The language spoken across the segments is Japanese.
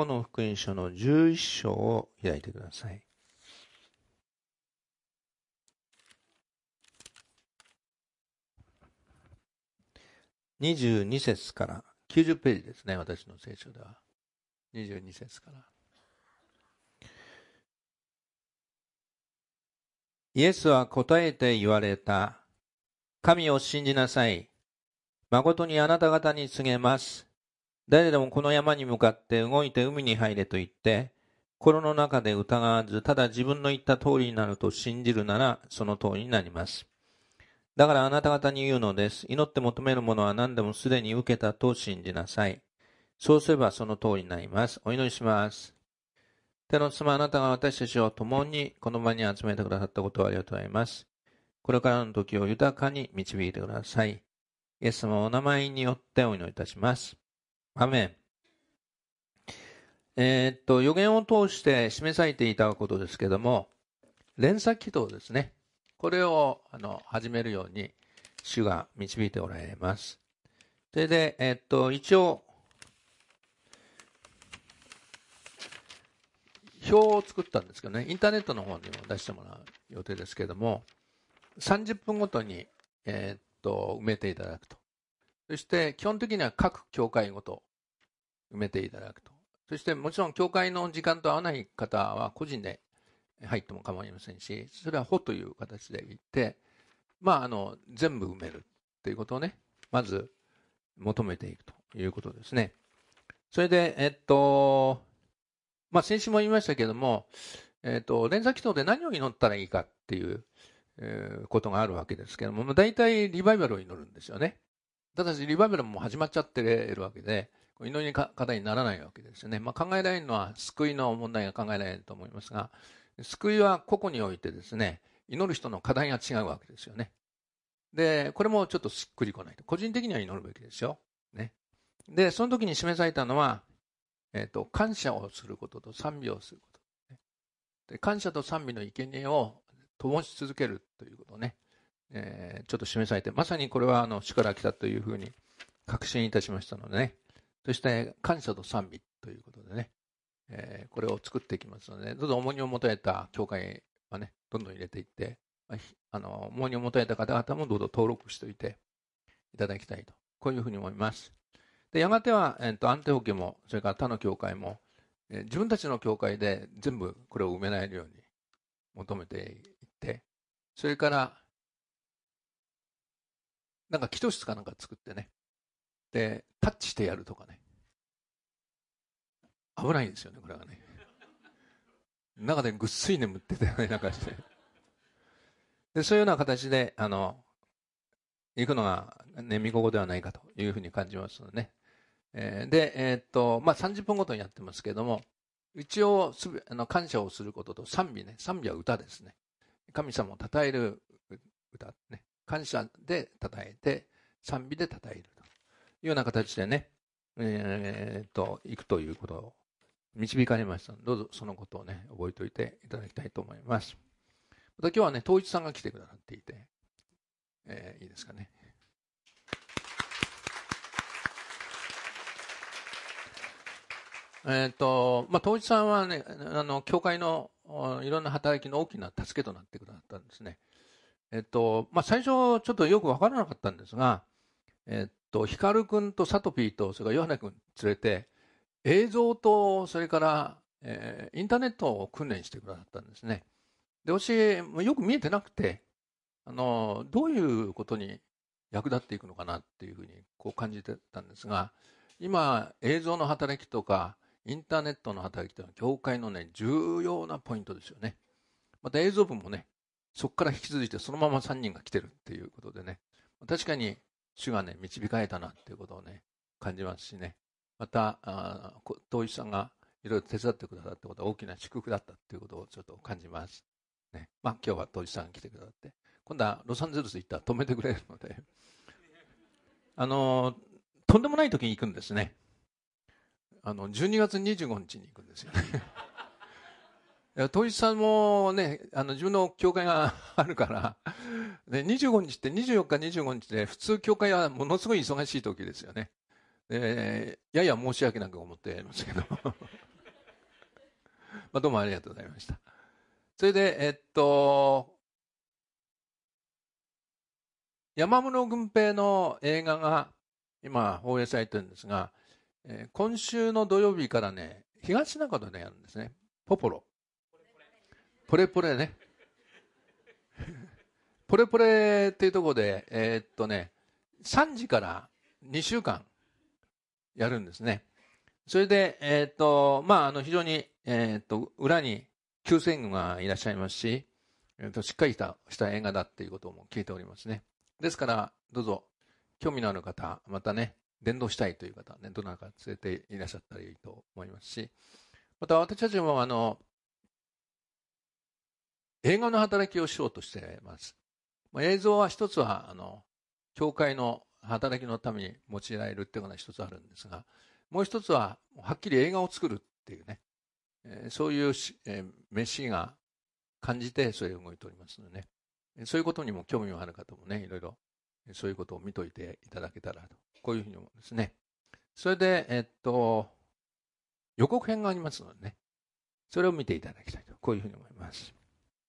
の福音書の11章を開いてください。22節から90ページですね、私の聖書では。22節から。イエスは答えて言われた。神を信じなさい。誠にあなた方に告げます。誰でもこの山に向かって動いて海に入れと言って、心の中で疑わず、ただ自分の言った通りになると信じるなら、その通りになります。だからあなた方に言うのです。祈って求めるものは何でもすでに受けたと信じなさい。そうすればその通りになります。お祈りします。天の妻、あなたが私たちを共にこの場に集めてくださったことをありがとうございます。これからの時を豊かに導いてください。イエス様お名前によってお祈りいたします。アメン。予言を通して示されていたことですけれども、連鎖祈祷ですね。これを始めるように主が導いておられます。それで、一応表を作ったんですけどね、インターネットの方にも出してもらう予定ですけれども、30分ごとに、埋めていただくと。そして基本的には各教会ごと埋めていただくと。そしてもちろん教会の時間と合わない方は個人で入っても構いませんし、それは補という形で言って、全部埋めるということをね、まず求めていくということですね。それで、先週も言いましたけれども、連鎖祈祷で何を祈ったらいいかっていう、ことがあるわけですけれども、大体リバイバルを祈るんですよね。ただしリバイバルも始まっちゃっているわけで、祈りの方にならないわけですよね。考えられるのは救いの問題が考えられると思いますが、救いは個々においてですね、祈る人の課題が違うわけですよね。で、これもちょっとしっくりこないと。個人的には祈るべきですよ。ね。で、その時に示されたのは、感謝をすることと賛美をすること。で、感謝と賛美の生贄を灯し続けるということをね、ちょっと示されて、まさにこれは主から来たというふうに確信いたしましたのでね、そして感謝と賛美ということでね、これを作っていきますので、どうぞ重荷を持たれた教会はね、どんどん入れていって、重荷を持たれた方々もどうぞ登録しておいていただきたいと、こういうふうに思います。で、やがては、アンテオ家も、それから他の教会も、自分たちの教会で全部これを埋められるように求めていって、それから、なんか祈祷室かなんか作ってね、で、タッチしてやるとかね。危ないんですよね、これはね。中でぐっすり眠ってたような感じで。で、そういうような形で、行くのが、ね、見心ではないかというふうに感じますのでね。で、30分ごとにやってますけれども、一応感謝をすることと賛美ね、賛美は歌ですね。神様を称える歌ね。感謝で称えて、賛美で称えるというような形でね、行くということを導かれましたので、どうぞそのことをね、覚えておいていただきたいと思います。また今日はね、統一さんが来てくださっていて、いいですかね。統一さんはね、教会のいろんな働きの大きな助けとなってくださったんですね。最初ちょっとよく分からなかったんですが、ヒカル君とサトピーとそれからヨハネ君連れて映像とそれから、インターネットを訓練してくださったんですね。で、私よく見えてなくて、どういうことに役立っていくのかなっていうふうにこう感じてたんですが、今映像の働きとかインターネットの働きというのは教会のね重要なポイントですよね。また映像部もね、そこから引き続いてそのまま3人が来てるっていうことでね、確かに主がね導かれたなっていうことをね感じますしね、また統一さんがいろいろ手伝ってくださったことは大きな祝福だったっていうことをちょっと感じますね。今日は統一さんが来てくださって、今度はロサンゼルス行ったら止めてくれるのでとんでもない時に行くんですね。12月25日に行くんですよね統一さんもね、自分の教会があるから、で25日って24日25日で普通教会はものすごい忙しい時ですよね。やや申し訳なく思っていますけどどうもありがとうございました。それで、山室軍平の映画が今放映されてるんですが、今週の土曜日からね、東中野でやるんですね。ポポロ。ポレポレね。ポレポレっていうところで、3時から2週間やるんですね。それで、非常に、裏に救世軍がいらっしゃいますし、しっかりした映画だっていうことも聞いておりますね。ですから、どうぞ、興味のある方、またね、伝道したいという方はね、どなたか連れていらっしゃったらいいと思いますし、また私たちも映画の働きをしようとしています。映像は一つは、教会の働きのために用いられるっていうのが一つあるんですが、もう一つは、はっきり映画を作るっていうね、そういうメッシが感じて、それを動いておりますのでね、そういうことにも興味のある方もね、いろいろ、そういうことを見といていただけたらと、こういうふうに思うんですね。それで、予告編がありますのでね、それを見ていただきたいと、こういうふうに思います。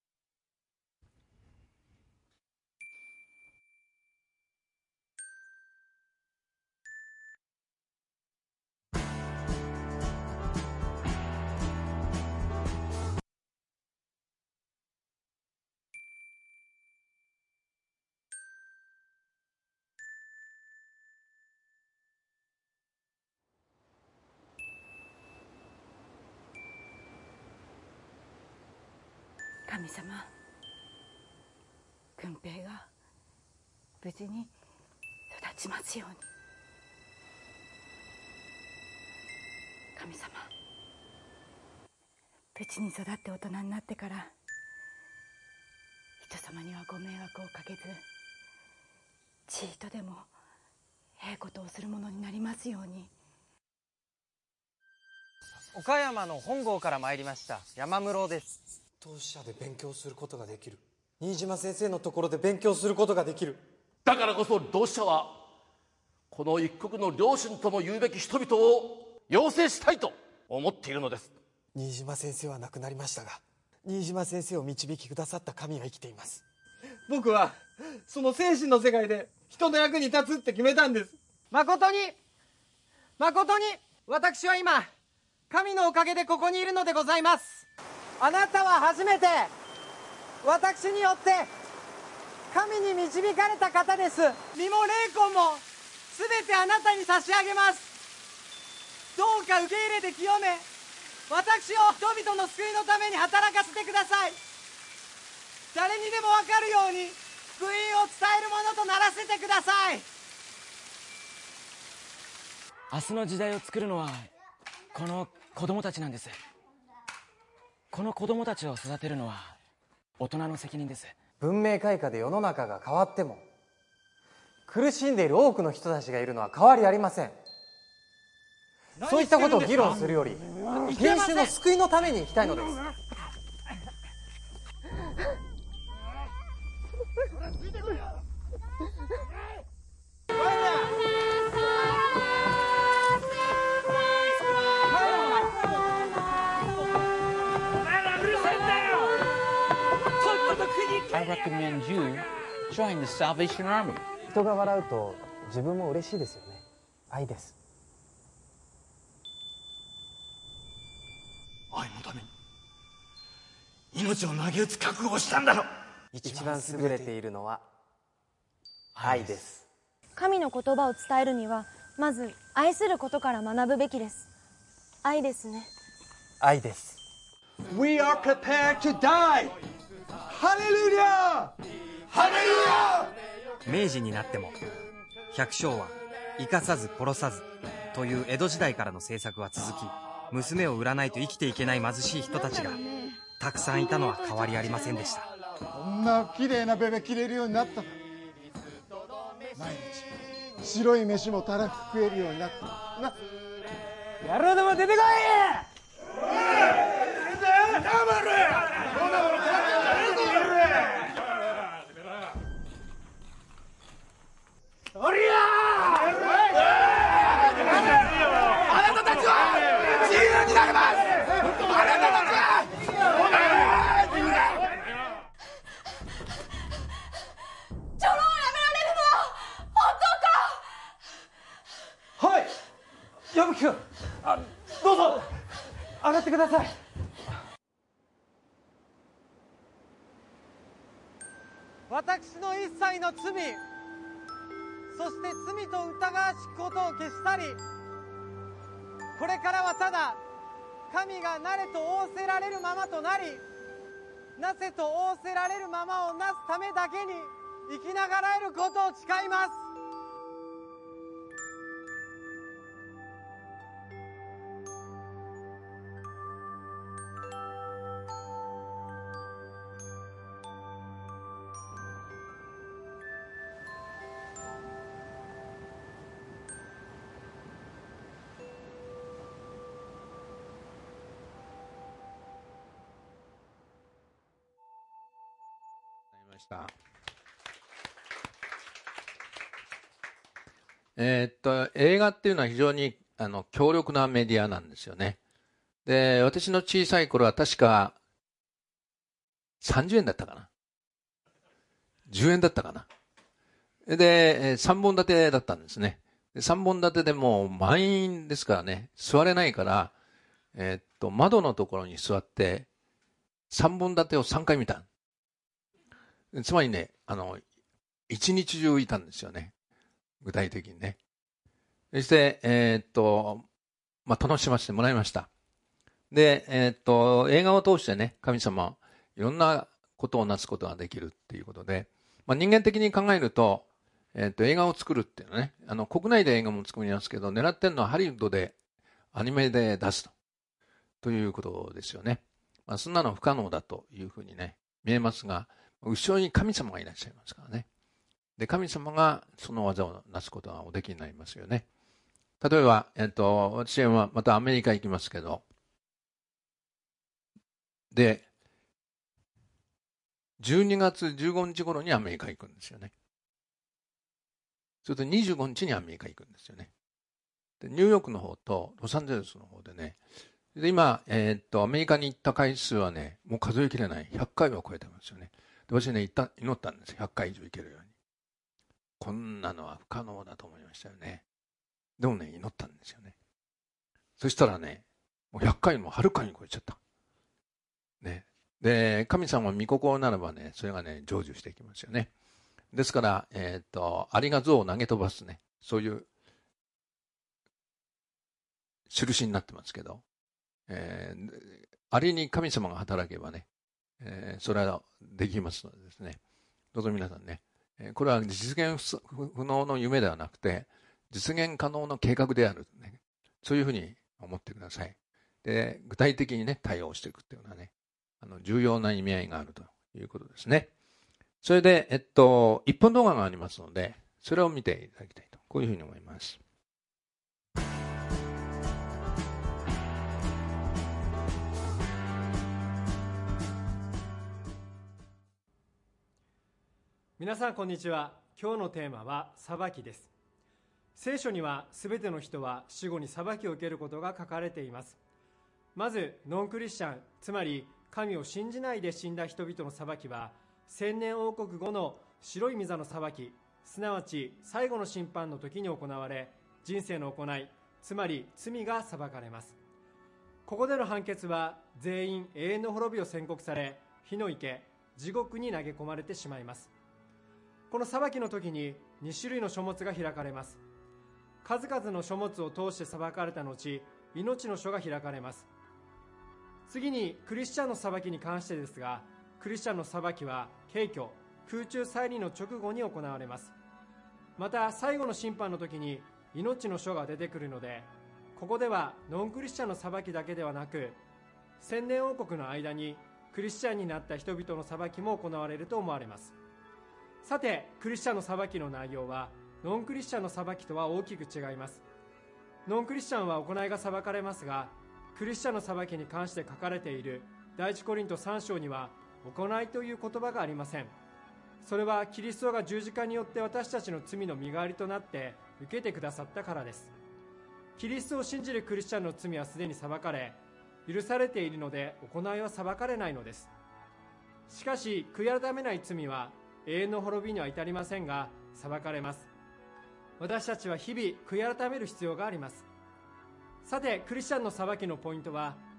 神様、軍平が無事に育ちますように。神様、無事に育って大人になってから人様にはご迷惑をかけず、ちいとでもええことをするものになりますように。 岡山の本郷から参りました山室です。 当社で勉強することができる。新島先生のところで勉強することができる。 だからこそ同志社はこの一国の両親とも言うべき人々を養成したいと思っているのです。 新島先生は亡くなりましたが、新島先生を導きくださった神は生きています。 僕はその精神の世界で人の役に立つって決めたんです。誠に私は今神のおかげでここにいるのでございます。あなたは初めて私によって神に導かれた方です。身も霊魂も全てあなたに差し上げます。どうか受け入れて清め、私を人々の救いのために働かせてください。誰にでも分かるように福音を伝えるものとならせてください。 明日の時代を作るのはこの子供たちなんです。この子供たちを育てるのは大人の責任です。 文明開化で世の中が変わっても苦しんでいる多くの人たちがいるのは変わりありません。そういったことを議論するより民衆の救いのために生きたいのです。 I recommend you join the Salvation Army. 人が笑うと自分も嬉しいですよね。愛です。 愛のために命を投げ打つ覚悟をしたんだろ。 一番優れているのは愛です。 神の言葉を伝えるにはまず愛することから学ぶべきです。愛ですね。 愛です。 We are prepared to die! ハレルヤハレルヤ。 明治になっても百姓は生かさず殺さずという江戸時代からの政策は続き、娘を売らないと生きていけない貧しい人たちがたくさんいたのは変わりありませんでした。 こんな綺麗なベベ着れるようになった。毎日白い飯もたらふく食えるようになったな。 野郎ども出てこい。 おりゃー！あなたたちは自由になれます。あなたたちは上がってください。私の一切の罪、そして罪と疑わしきことを消し去り、これからはただ神がなれと仰せられるままとなり、なせと仰せられるままをなすためだけに生きながらえることを誓います。 映画っていうのは非常に強力なメディアなんですよね。で、私の小さい頃は確か30円だったかな。10円だったかな。で、3本立てだったんですね。で3本立てでもう満員ですからね、座れないから、窓のところに座って、3本立てを3回見た。つまりね、一日中いたんですよね。具体的にね。そして、楽しませてもらいました。で、映画を通してね、神様、いろんなことをなすことができるっていうことで、人間的に考えると、映画を作るっていうのはね、国内で映画も作りますけど、狙ってるのはハリウッドでアニメで出すということですよね。そんなの不可能だというふうにね、見えますが、後ろに神様がいらっしゃいますからね。で、神様がその技をなすことがおできになりますよね。例えば、私はまたアメリカ行きますけど、で、12月15日頃にアメリカ行くんですよね。それと25日にアメリカ行くんですよね。で、ニューヨークの方とロサンゼルスの方でね、で、今、アメリカに行った回数はね、もう数えきれない100回を超えてますよね。で、私ね、祈ったんです。100回以上行けるように。こんなのは不可能だと思いましたよね。でもね、祈ったんですよね。そしたらね、もう100回もはるかに超えちゃった。ね。で、神様御心ならばね、それがね、成就していきますよね。ですから、アリが象を投げ飛ばすね、そういう印になってますけど、アリに神様が働けばね、それはできますのでですね、どうぞ皆さんね、これは実現不能の夢ではなくて、実現可能の計画である、ね。そういうふうに思ってください。で、具体的にね、対応していくっていうのはね、重要な意味合いがあるということですね。それで、1本動画がありますので、それを見ていただきたいと、こういうふうに思います。 皆さんこんにちは。今日のテーマは裁きです。聖書にはすべての人は死後に裁きを受けることが書かれています。まずノンクリスチャン、つまり神を信じないで死んだ人々の裁きは、千年王国後の白い御座の裁き、すなわち最後の審判の時に行われ、人生の行い、つまり罪が裁かれます。ここでの判決は全員永遠の滅びを宣告され、火の池、地獄に投げ込まれてしまいます。この裁きの時に2種類の書物が開かれます。数々の書物を通して裁かれた後、命の書が開かれます。次にクリスチャンの裁きに関してですが、クリスチャンの裁きは軽挙、空中再臨の直後に行われます。また最後の審判の時に命の書が出てくるので、ここではノンクリスチャンの裁きだけではなく、千年王国の間にクリスチャンになった人々の裁きも行われると思われます。さて、クリスチャンの裁きの内容はノンクリスチャンの裁きとは大きく違います。ノンクリスチャンは行いが裁かれますが、クリスチャンの裁きに関して書かれている第一コリント3章には行いという言葉がありません。それはキリストが十字架によって私たちの罪の身代わりとなって受けてくださったからです。キリストを信じるクリスチャンの罪はすでに裁かれ、許されているので行いは裁かれないのです。しかし悔い改めない罪は永遠の滅びには至りませんが、裁かれます。私たちは日々悔い改める必要があります。さて、クリスチャンの裁きのポイントは、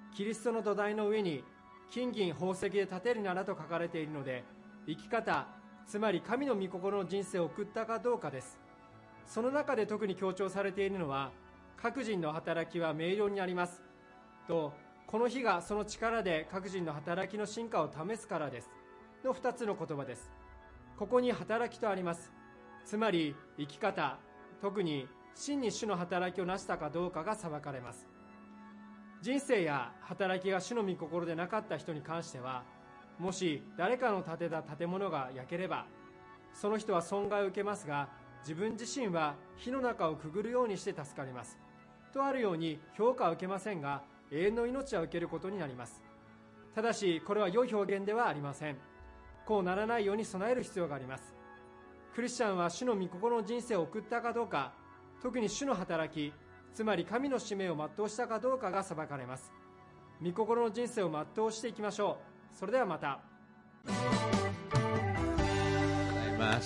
キリストの土台の上に金銀宝石で建てるならと書かれているので、生き方、つまり神の御心の人生を送ったかどうかです。その中で特に強調されているのは、各人の働きは明瞭にありますと、この日がその力で各人の働きの進化を試すからですの2つの言葉です。ここに働きとあります。つまり生き方、特に真に主の働きを成したかどうかが裁かれます。人生や働きが主の御心でなかった人に関しては、もし誰かの建てた建物が焼ければ、その人は損害を受けますが、自分自身は火の中をくぐるようにして助かります。とあるように評価は受けませんが、永遠の命は受けることになります。ただし、これは良い表現ではありません。こうならないように備える必要があります。クリスチャンは主の御心の人生を送ったかどうか、特に主の働き、つまり神の使命を全うしたかどうかが裁かれます。御心の人生を全うしていきましょう。それではまた。 ありがとうございます。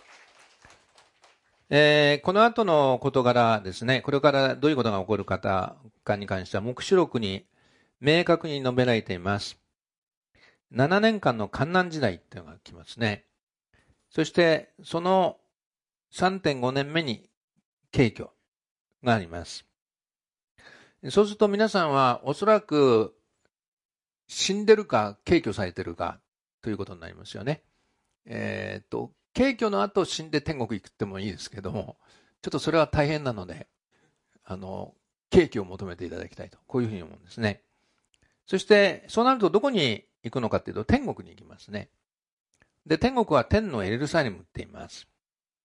この後の事柄ですね、これからどういうことが起こるかに関しては、黙示録に明確に述べられています。7年間の患難時代というのが来ますね。そして、その 3.5 年目に景挙があります。そうすると皆さんはおそらく死んでるか景挙されてるかということになりますよね。景挙の後死んで天国行くってもいいですけども、ちょっとそれは大変なので、景挙を求めていただきたいと、こういうふうに思うんですね。そして、そうなるとどこに行くのかっていうと、天国に行きますね。で、天国は天のエルサレムって言います。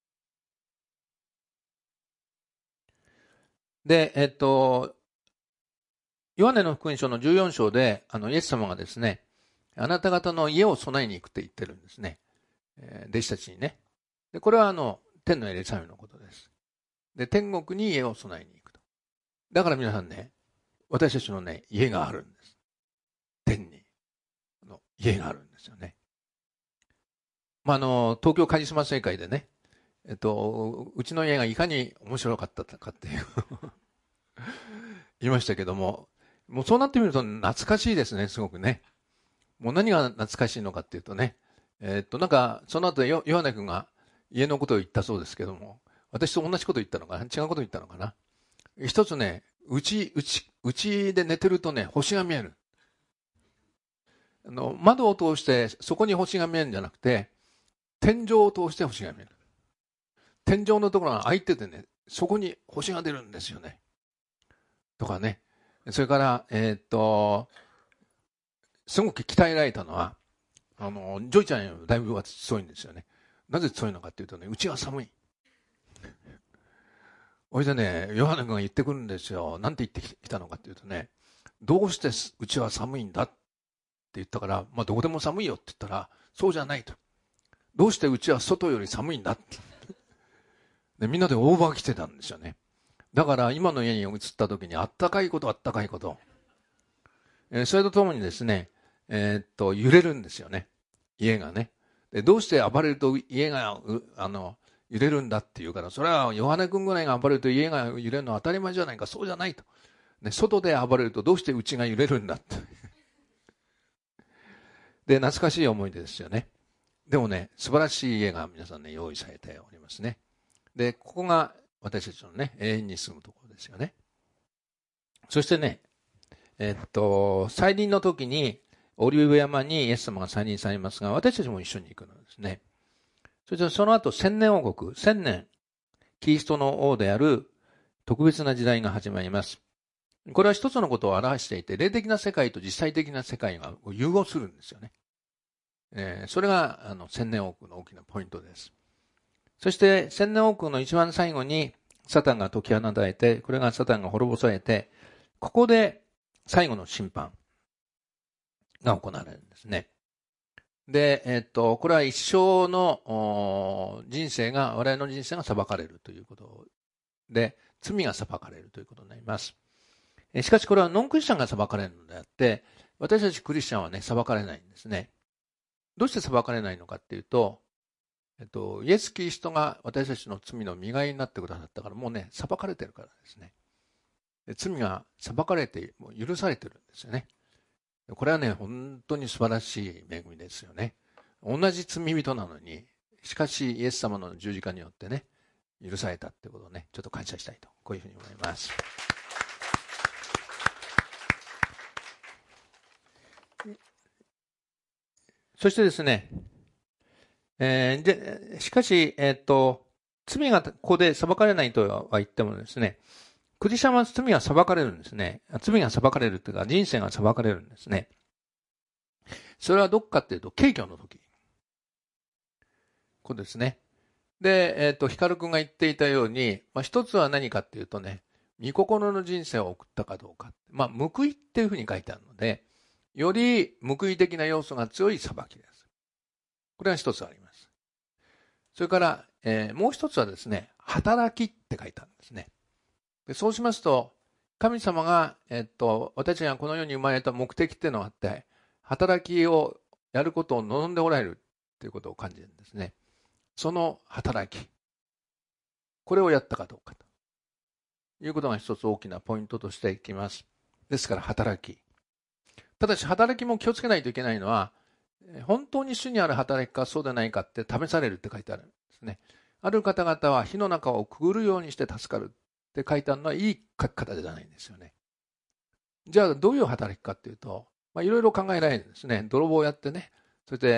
で、ヨハネの福音書の14章で、イエス様がですね、あなた方の家を備えに行くって言ってるんですね。弟子たちにね。で、これは天のエルサレムのことです。で、天国に家を備えに行くと。だから皆さんね、私たちのね、家があるんです。天に。家があるんですよね。東京カリスマ聖会でね、うちの家がいかに面白かったかっていう言いましたけども、もうそうなってみると懐かしいですね、すごくね。もう何が懐かしいのかっていうとね、なんかその後ヨハネ君が家のことを言ったそうですけども、私と同じこと言ったのかな、違うこと言ったのかな。一つね、うちで寝てるとね、星が見える。窓を通してそこに星が見えるんじゃなくて、天井を通して星が見える。天井のところが開いててね、そこに星が出るんですよね。とかね。それから、すごく鍛えられたのは、ジョイちゃんよりだいぶ強いんですよね。なぜ強いのかっていうとね、うちは寒い。それでね、ヨハネ君が言ってくるんですよ。なんて言ってきたのかっていうとね、どうしてうちは寒いんだって言ったから、どこでも寒いよって言ったら、そうじゃないと。どうしてうちは外より寒いんだって。で、みんなでオーバー着てたんですよね。だから今の家に移った時にあったかいこと。それとともにですね、揺れるんですよね。家がね。で、どうして暴れると家が、揺れるんだって言うから、それはヨハネ君ぐらいが暴れると家が揺れるのは当たり前じゃないか、そうじゃないと。ね、外で暴れるとどうして家が揺れるんだって。で、懐かしい思い出ですよね。でもね、素晴らしい家が皆さんね、用意されておりますね。で、ここが私たちのね、永遠に住むところですよね。そしてね、再臨の時に、オリーブ山にイエス様が再臨されますが、私たちも一緒に行くのですね。そしてその後、千年王国、千年、キリストの王である特別な時代が始まります。これは一つのことを表していて、霊的な世界と実際的な世界が融合するんですよね。それが千年王国の大きなポイントです。そして千年王国の一番最後にサタンが解き放たれて、これがサタンが滅ぼされて、ここで最後の審判が行われるんですね。で、これは一生の人生が、我々の人生が裁かれるということで、罪が裁かれるということになります。しかしこれはノンクリスチャンが裁かれるのであって、私たちクリスチャンはね、裁かれないんですね。どうして裁かれないのかっていうと、イエス・キリストが私たちの罪の身代わりになってくださったから、もうね、裁かれてるからですね。 罪が裁かれて、もう許されてるんですよね。これはね、本当に素晴らしい恵みですよね。同じ罪人なのに、しかしイエス様の十字架によってね、許されたってことをね、ちょっと感謝したいと、こういうふうに思います。そしてですね、しかし、罪がここで裁かれないとは言ってもですね、クリスチャンは罪が裁かれるんですね。罪が裁かれるというか、人生が裁かれるんですね。それはどこかっていうと、敬虚の時。こうですね。で、ヒカル君が言っていたように、一つは何かっていうとね、御心の人生を送ったかどうか。報いっていうふうに書いてあるので、より報い的な要素が強い裁きです。これが一つあります。それから、もう一つはですね、働きって書いてあるんですね。でそうしますと、神様が、私たちがこの世に生まれた目的っていうのがあって、働きをやることを望んでおられるということを感じるんですね。その働き。これをやったかどうかということが一つ大きなポイントとしていきます。ですから働き。ただし働きも気をつけないといけないのは、本当に主にある働きかそうでないかって試されるって書いてあるんですね。ある方々は火の中をくぐるようにして助かるって書いてあるのはいい書き方じゃないんですよね。じゃあどういう働きかっていうと、いろいろ考えられるんですね。泥棒をやってね、そして、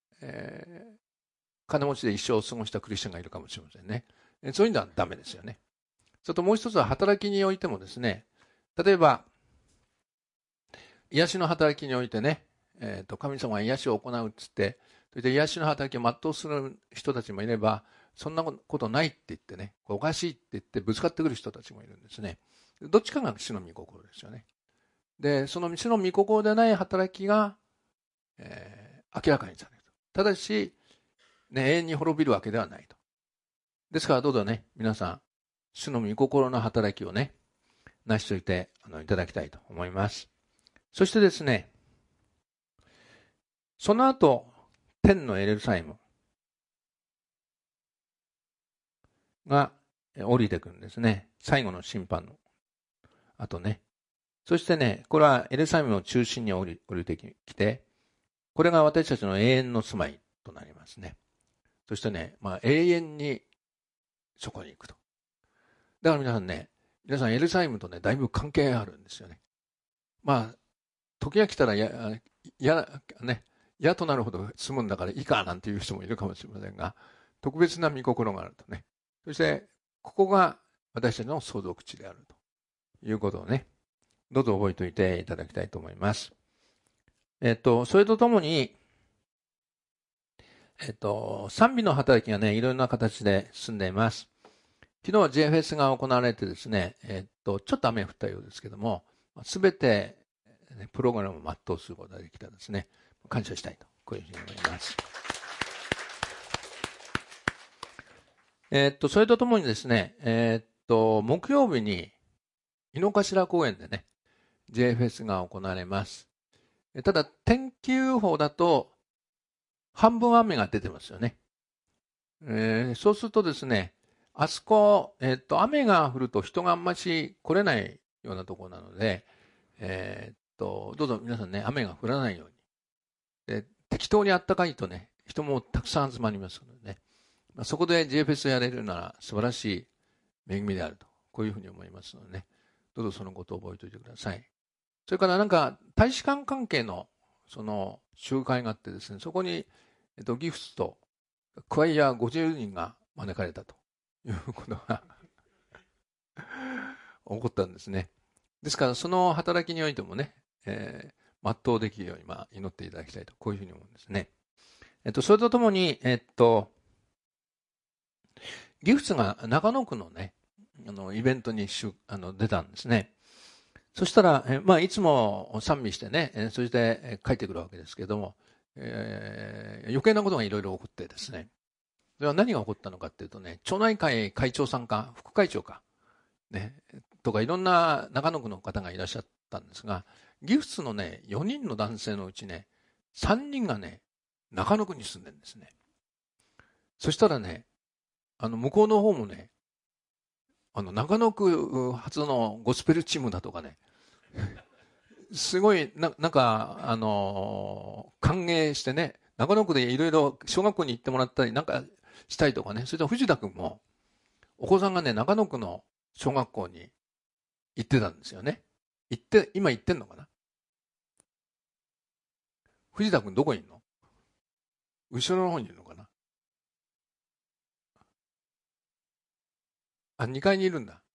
金持ちで一生を過ごしたクリスチャンがいるかもしれませんね。そういうのはダメですよね。それともう一つは働きにおいてもですね、例えば、癒しの働きにおいてね、神様が癒しを行うっつって、それで癒しの働きを全うする人たちもいれば、そんなことないって言ってね、おかしいって言ってぶつかってくる人たちもいるんですね。どっちかが主の御心ですよね。で、その主の御心でない働きが、明らかにされる。ただし、永遠に滅びるわけではないと。ですからどうぞね、皆さん、主の御心の働きをね、成し遂げていただきたいと思います。そしてですね、その後、天のエルサレムが降りてくるんですね。最後の審判の後ね。そしてね、これはエルサレムの中心に降りてきて、これが私たちの永遠の住まいとなりますね。そしてね、永遠にそこに行くと。だから皆さんエルサレムとね、だいぶ関係があるんですよね。時が来たら嫌となるほど住むんだからいいかなんていう人もいるかもしれませんが、特別な御心があるとね。そして、ここが私たちの相続地であるということをね、どうぞ覚えておいていただきたいと思います。それとともに、賛美の働きがね、いろんな形で進んでいます。昨日は JFS が行われてですね、ちょっと雨降ったようですけども、すべてプログラムを全うすることができたんですね。感謝したいと、こういうふうに思います。それとともにですね、木曜日に井の頭公園でね、JFS が行われます。ただ、天気予報だと、半分雨が出てますよね。そうするとですね、あそこ、雨が降ると人があんまし来れないようなところなので、どうぞ皆さんね、雨が降らないように。で適当にあったかいとね、人もたくさん集まりますのでね、そこで JFS をやれるなら素晴らしい恵みであると、こういうふうに思いますのでね、どうぞそのことを覚えておいてください。それから大使館関係のその集会があってですね、そこに、ギフスとクワイア50人が招かれたということが起こったんですね。ですからその働きにおいてもね、全うできるように祈っていただきたいと、こういうふうに思うんですね。それとともに、ギフスが中野区のね、イベントに出たんですね。そしたら、いつも賛美してね、そして帰ってくるわけですけれども、余計なことがいろいろ起こってですね、では何が起こったのかっていうとね、町内会会長さんか、副会長か、ね、とかいろんな中野区の方がいらっしゃったんですが、ギフスのね、4人の男性のうちね、3人がね、中野区に住んでるんですね。そしたらね、向こうの方もね、 中野区初のゴスペルチームだとかね、すごい、なんか、歓迎してね、中野区でいろいろ小学校に行ってもらったりなんかしたいとかね、それと藤田君も、お子さんがね、中野区の小学校に行ってたんですよね。今行ってんのかな。藤田君どこにいるの？後ろの方にいるのかな。あ、2階にいるんだ。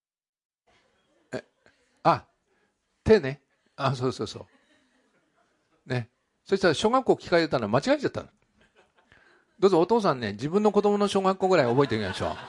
手ね。そうそうそう。ね。そしたら小学校聞かれたの間違えちゃったの。どうぞお父さんね、自分の子供の小学校ぐらい覚えてみましょ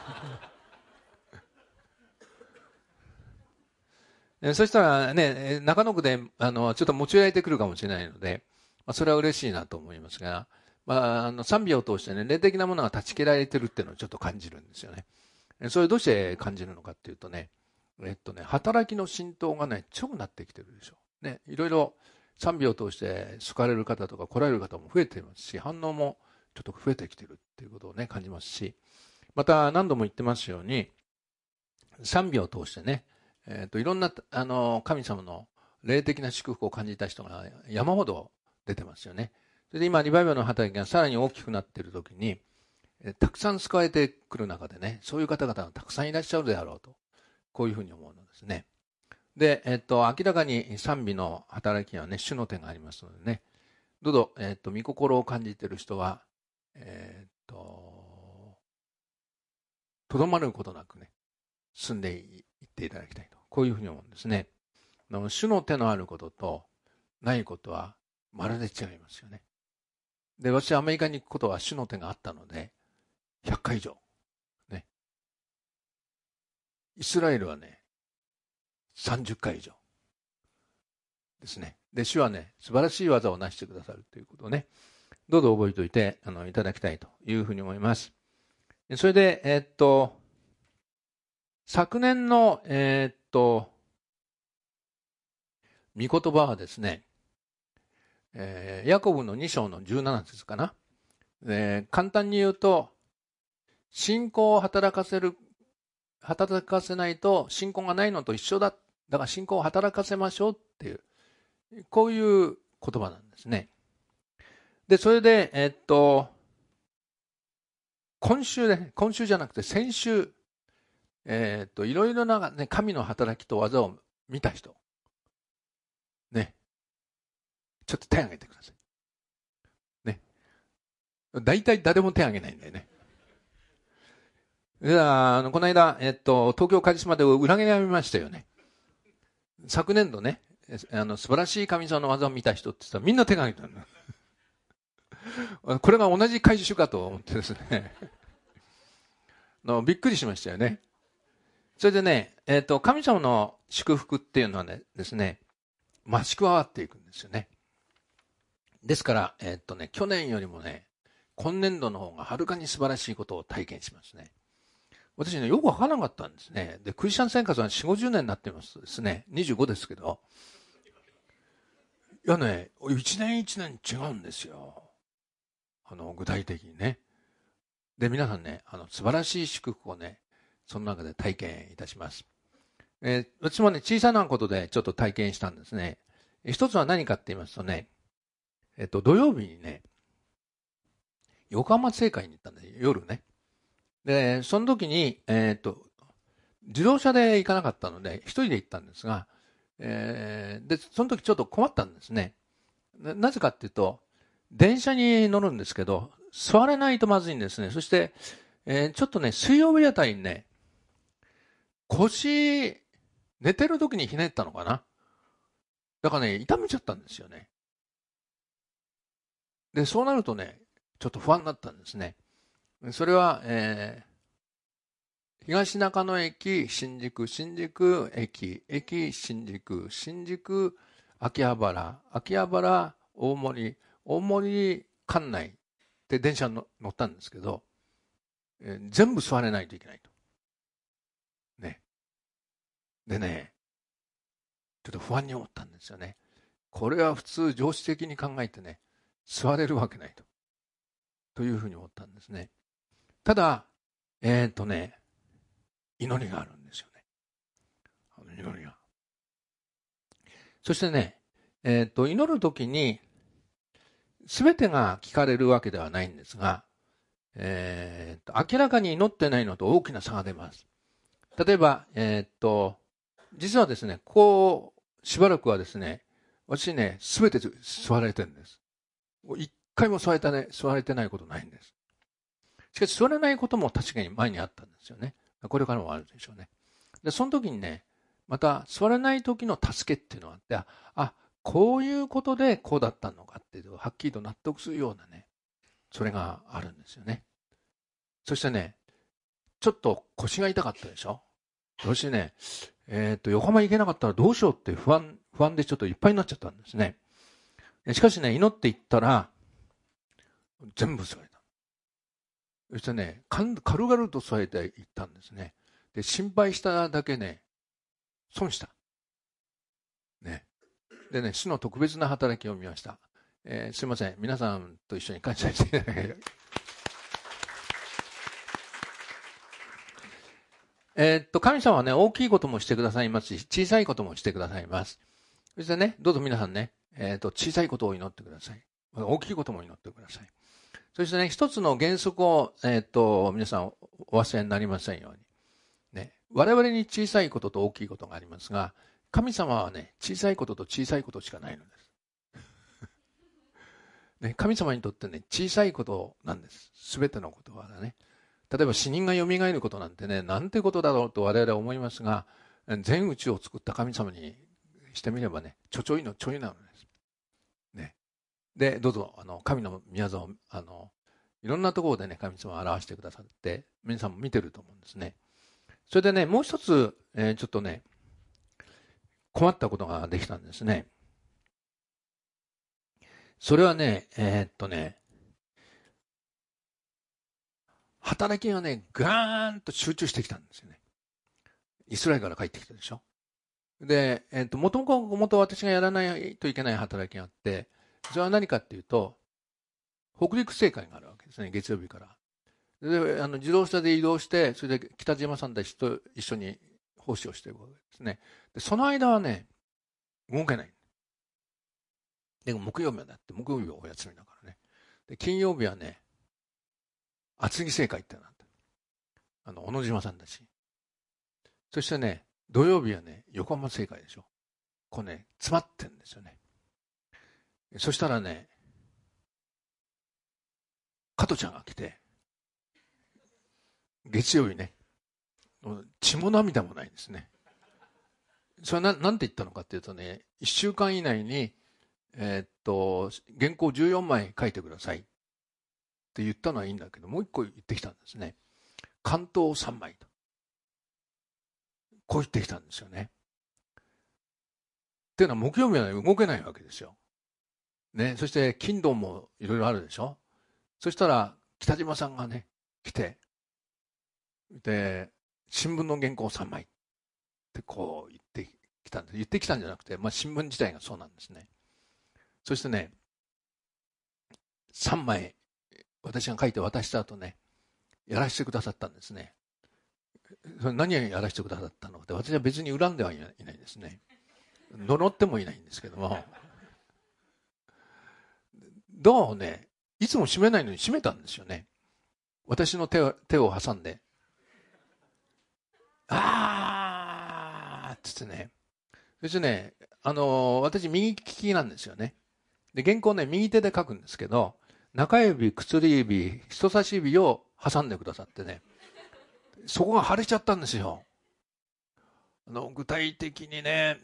う。そしたらね、中野区で、ちょっと持ち上げてくるかもしれないので、それは嬉しいなと思いますが、賛美を通してね、霊的なものが断ち切られてるっていうのをちょっと感じるんですよね。それどうして感じるのかっていうとね、働きの浸透がね、強くなってきてるでしょ。ね、いろいろ賛美を通して好かれる方とか来られる方も増えていますし、反応もちょっと増えてきてるっていうことをね、感じますし、また何度も言ってますように、賛美を通してね、いろんな、神様の霊的な祝福を感じた人が山ほど出てますよね。それで今、リバイバルの働きがさらに大きくなっているときに、たくさん救われてくる中でね、そういう方々がたくさんいらっしゃるであろうと、こういうふうに思うのですね。で、明らかに賛美の働きはね、主の手がありますのでね、どうぞ、御心を感じている人は、とどまることなくね、進んでいっていただきたいと、こういうふうに思うんですね。主の手のあることとないことはまるで違いますよね。で、私はアメリカに行くことは主の手があったので、100回以上。ね。イスラエルはね、30回以上。ですね。で、主はね、素晴らしい技を成してくださるということをね、どうぞ覚えておいて、いただきたいというふうに思います。それで、昨年の、御言葉はですね、ヤコブの2章の17節かな。簡単に言うと、信仰を働かせないと信仰がないのと一緒だ。だから信仰を働かせましょうっていう、こういう言葉なんですね。で、それで、今週じゃなくて先週、いろいろな、ね、神の働きと技を見た人。ね。ちょっと手を挙げてください。ね。大体誰も手を挙げないんだよね。じゃあ、この間、東京カリスマで裏切られましたよね。昨年度ね、素晴らしい神様の技を見た人って言ったらみんな手が挙げたの。これが同じ会社かと思ってですね。びっくりしましたよね。それでね、神様の祝福っていうのはね、ですね、増し加わっていくんですよね。ですから、去年よりもね、今年度の方がはるかに素晴らしいことを体験しますね。私ね、よくわからなかったんですね。で、クリスチャン生活は4、50年になっていますとですね、25ですけど、いやね、一年一年違うんですよ。具体的にね。で、皆さんね、素晴らしい祝福をね、その中で体験いたします。私もね、小さなことでちょっと体験したんですね。一つは何かって言いますとね、土曜日にね、横浜聖会に行ったんだよ、夜ね。で、その時に、自動車で行かなかったので、一人で行ったんですが、で、その時ちょっと困ったんですね。なぜかっていうと、電車に乗るんですけど、座れないとまずいんですね。そして、ちょっとね、水曜日あたりにね、腰、寝てる時にひねったのかな。だからね、痛めちゃったんですよね。で、そうなるとね、ちょっと不安になったんですね。それは、東中野駅、新宿駅、新宿、秋葉原、大森、関内で電車に乗ったんですけど、全部座れないといけないと。ね。でね、ちょっと不安に思ったんですよね。これは普通常識的に考えてね、座れるわけないというふうに思ったんですね。ただ、 祈りがあるんですよね。祈りが。そしてね、祈るときに、すべてが聞かれるわけではないんですが、明らかに祈ってないのと大きな差が出ます。例えば、実はですね、しばらくはですね、私ね、すべて座られてるんです。一回も座れてないことないんです。しかし、座れないことも確かに前にあったんですよね。これからもあるでしょうね。で、その時にね、また座れない時の助けっていうのがあって、こういうことでこうだったのかっていうのをはっきりと納得するようなね、それがあるんですよね。そしてね、ちょっと腰が痛かったでしょ。そしてね、横浜行けなかったらどうしようって不安でちょっといっぱいになっちゃったんですね。しかしね、祈っていったら、全部座れた。そしてね、軽々と座れていったんですね。で、心配しただけね、損した。ね。でね、主の特別な働きを見ました。すいません。皆さんと一緒に感謝していただけ神様はね、大きいこともしてくださいますし、小さいこともしてくださいます。そしてね、どうぞ皆さんね、小さいことを祈ってください。大きいことも祈ってください。そしてね、一つの原則を、皆さんお忘れになりませんように。ね、我々に小さいことと大きいことがありますが、神様はね、小さいことと小さいことしかないのです。ね、神様にとってね、小さいことなんです。すべてのことはね。例えば死人が蘇ることなんてね、なんてことだろうと我々は思いますが、全宇宙を作った神様にしてみればね、ちょいのちょいなのです。ね。で、どうぞ、神の御業を、いろんなところでね、神様を表してくださって、皆さんも見てると思うんですね。それでね、もう一つ、ちょっとね、困ったことができたんですね。それはね、働きがね、ガーンと集中してきたんですよね。イスラエルから帰ってきたでしょ。で、もと私がやらないといけない働きがあって、それは何かっていうと、北陸政会があるわけですね、月曜日から。で、自動車で移動して、それで北島さんたちと一緒に奉仕をしているわけですね。で、その間はね、動けない。でも木曜日はだって、木曜日はお休みだからね。で、金曜日はね、厚木政会ってなった。小野島さんたち。そしてね、土曜日はね、横浜政会でしょ。これね、詰まってんですよね。そしたらね、加トちゃんが来て、月曜日ね、血も涙もないんですね。それはなんて言ったのかっていうとね、1週間以内に、原稿14枚書いてくださいって言ったのはいいんだけど、もう一個言ってきたんですね。関東3枚と。こう言ってきたんですよね。っていうのは木曜日は動けないわけですよ。ね、そして金土もいろいろあるでしょ。そしたら北島さんがね、来て、で、新聞の原稿3枚ってこう言ってきたんです。言ってきたんじゃなくて、新聞自体がそうなんですね。そしてね、3枚私が書いて渡した後ね、やらせてくださったんですね。それ何をやらせてくださったのって、私は別に恨んではいないですね。呪ってもいないんですけども。ドアをね、いつも閉めないのに閉めたんですよね。私の手を挟んで。つってね。そしてね、私右利きなんですよね。で、原稿ね、右手で書くんですけど、中指、薬指、人差し指を挟んでくださってね。そこが腫れちゃったんですよ。具体的にね、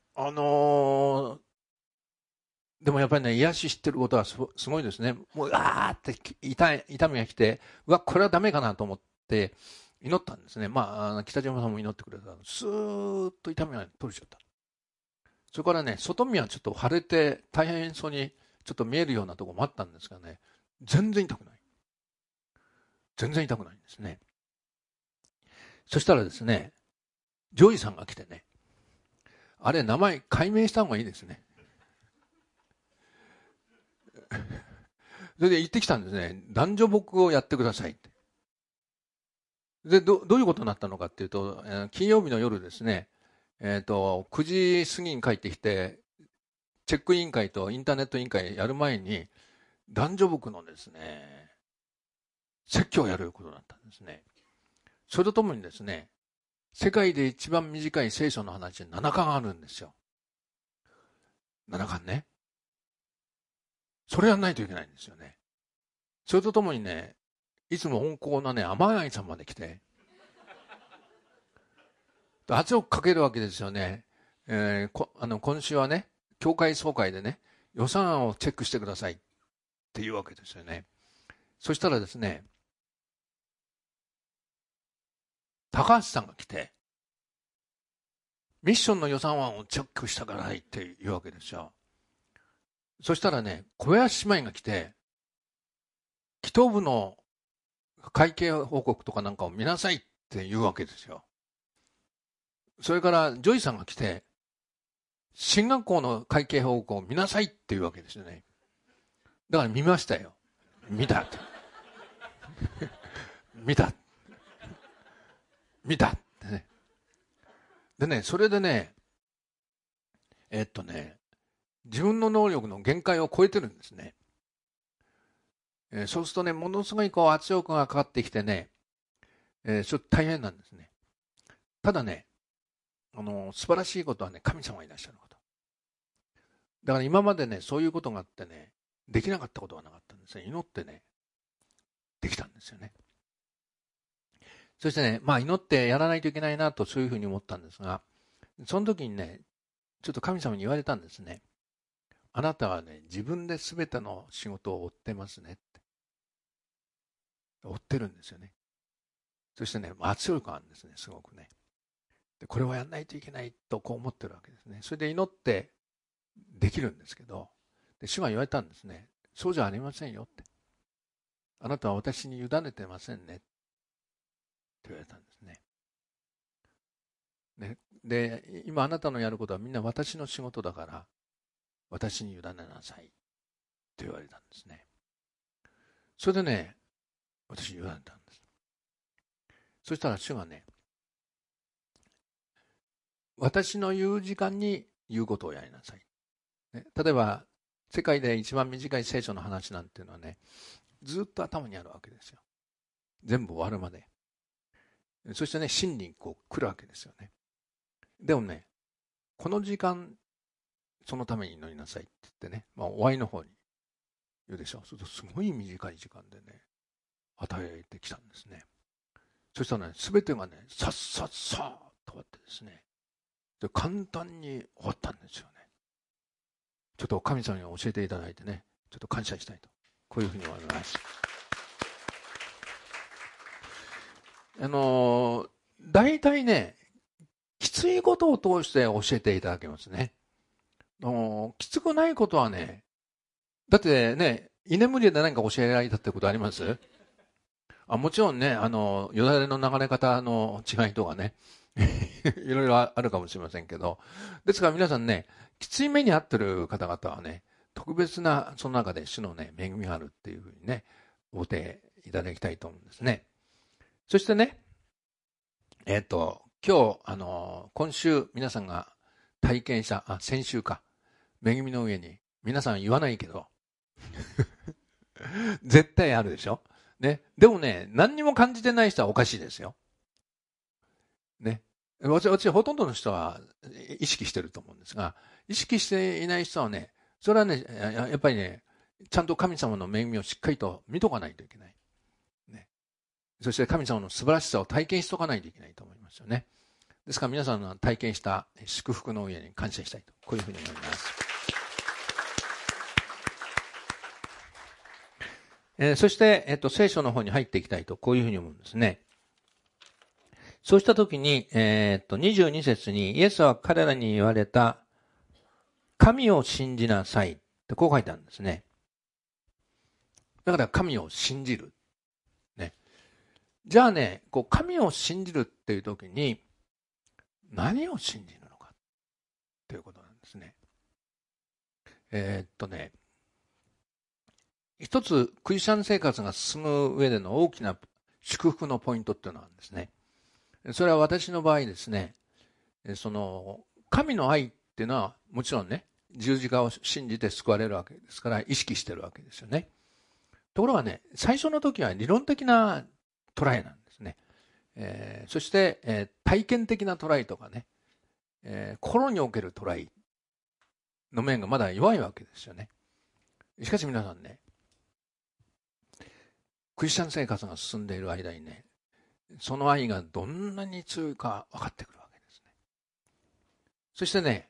でもやっぱりね、癒し知ってることはすごいですね。もう、って痛みが来て、これはダメかなと思って祈ったんですね。北島さんも祈ってくれた。スーッと痛みが取れちゃった。それからね、外見はちょっと腫れて大変そうにちょっと見えるようなところもあったんですがね、全然痛くない。全然痛くないんですね。そしたらですね、ジョージさんが来てね、あれ名前改名した方がいいですね。それで言ってきたんですね。男女僕をやってくださいって。 で、どういうことになったのかっていうと、金曜日の夜ですね、9時過ぎに帰ってきて、チェック委員会とインターネット委員会やる前に、男女部のですね、説教をやることになったんですね。それとともにですね、世界で一番短い聖書の話で7巻あるんですよ。7巻ね。それやんないといけないんですよね。それとともにね、いつも温厚なね、天谷さんまで来て、圧力かけるわけですよね。今週はね、教会総会でね、予算案をチェックしてくださいっていうわけですよね。そしたらですね、高橋さんが来て、ミッションの予算案をチェックしたからいっていうわけですよ。そしたらね、小林姉妹が来て、祈祷部の会計報告とかなんかを見なさいって言うわけですよ。それからジョイさんが来て、進学校の会計報告を見なさいって言うわけですよね。だから見ましたよ。見たって。見たってね。でね、それでね、自分の能力の限界を超えてるんですね。そうするとね、ものすごい圧力がかかってきてね、ちょっと大変なんですね。ただね、素晴らしいことはね、神様がいらっしゃること。だから今までね、そういうことがあってね、できなかったことがなかったんですね。祈ってね、できたんですよね。そしてね、祈ってやらないといけないなと、そういうふうに思ったんですが、その時にね、ちょっと神様に言われたんですね。あなたはね、自分で全ての仕事を負ってますねって。追ってるんですよね。そしてね、圧力があるんですね、すごくね。で、これをやらないといけないとこう思ってるわけですね。それで祈ってできるんですけど、で主が言われたんですね。そうじゃありませんよって。あなたは私に委ねてませんねって言われたんですね。で、今あなたのやることはみんな私の仕事だから、私に委ねなさいって言われたんですね。それでね、私に委ねたんです。そしたら主がね、私の言う時間に言うことをやりなさい。ね、例えば、世界で一番短い聖書の話なんていうのはね、ずっと頭にあるわけですよ。全部終わるまで。そしてね、真に来るわけですよね。でもね、この時間、そのために祈りなさいって言ってね、終わりの方に言うでしょ。そうするとすごい短い時間でね、与えてきたんですね。そしたらね、すべてがね、さっさっさーっと終わってですね、で簡単に終わったんですよね。ちょっと神様に教えていただいてね、ちょっと感謝したいと、こういうふうに思います。大体ね、きついことを通して教えていただけますね。きつくないことはね、だってね、居眠りで何か教えられたってことあります？もちろんね、よだれの流れ方の違いとかね、いろいろあるかもしれませんけど、ですから皆さんね、きつい目に遭ってる方々はね、特別な、その中で主のね、恵みがあるっていうふうにね、お手いただきたいと思うんですね。そしてね、今日、今週皆さんが体験した、先週か、恵みの上に、皆さん言わないけど、絶対あるでしょ？ね。でもね、何にも感じてない人はおかしいですよ。ね。私ほとんどの人は意識してると思うんですが、意識していない人はね、それはね、やっぱりね、ちゃんと神様の恵みをしっかりと見とかないといけない。ね。そして神様の素晴らしさを体験しとかないといけないと思いますよね。ですから皆さんの体験した祝福の上に感謝したいと、こういうふうに思います。そして、聖書の方に入っていきたいと、こういうふうに思うんですね。そうしたときに、22節にイエスは彼らに言われた、神を信じなさいってこう書いてあるんですね。だから神を信じる。ね。じゃあね、神を信じるっていうときに、何を信じるのかっていうことなんですね。一つクリスチャン生活が進む上での大きな祝福のポイントっていうのがあるんですね。それは私の場合ですね、神の愛っていうのはもちろんね、十字架を信じて救われるわけですから意識してるわけですよね。ところがね、最初の時は理論的なトライなんですね。そして、体験的なトライとかね、心におけるトライの面がまだ弱いわけですよね。しかし皆さんね、クリスチャン生活が進んでいる間にね、その愛がどんなに強いか分かってくるわけですね。そしてね、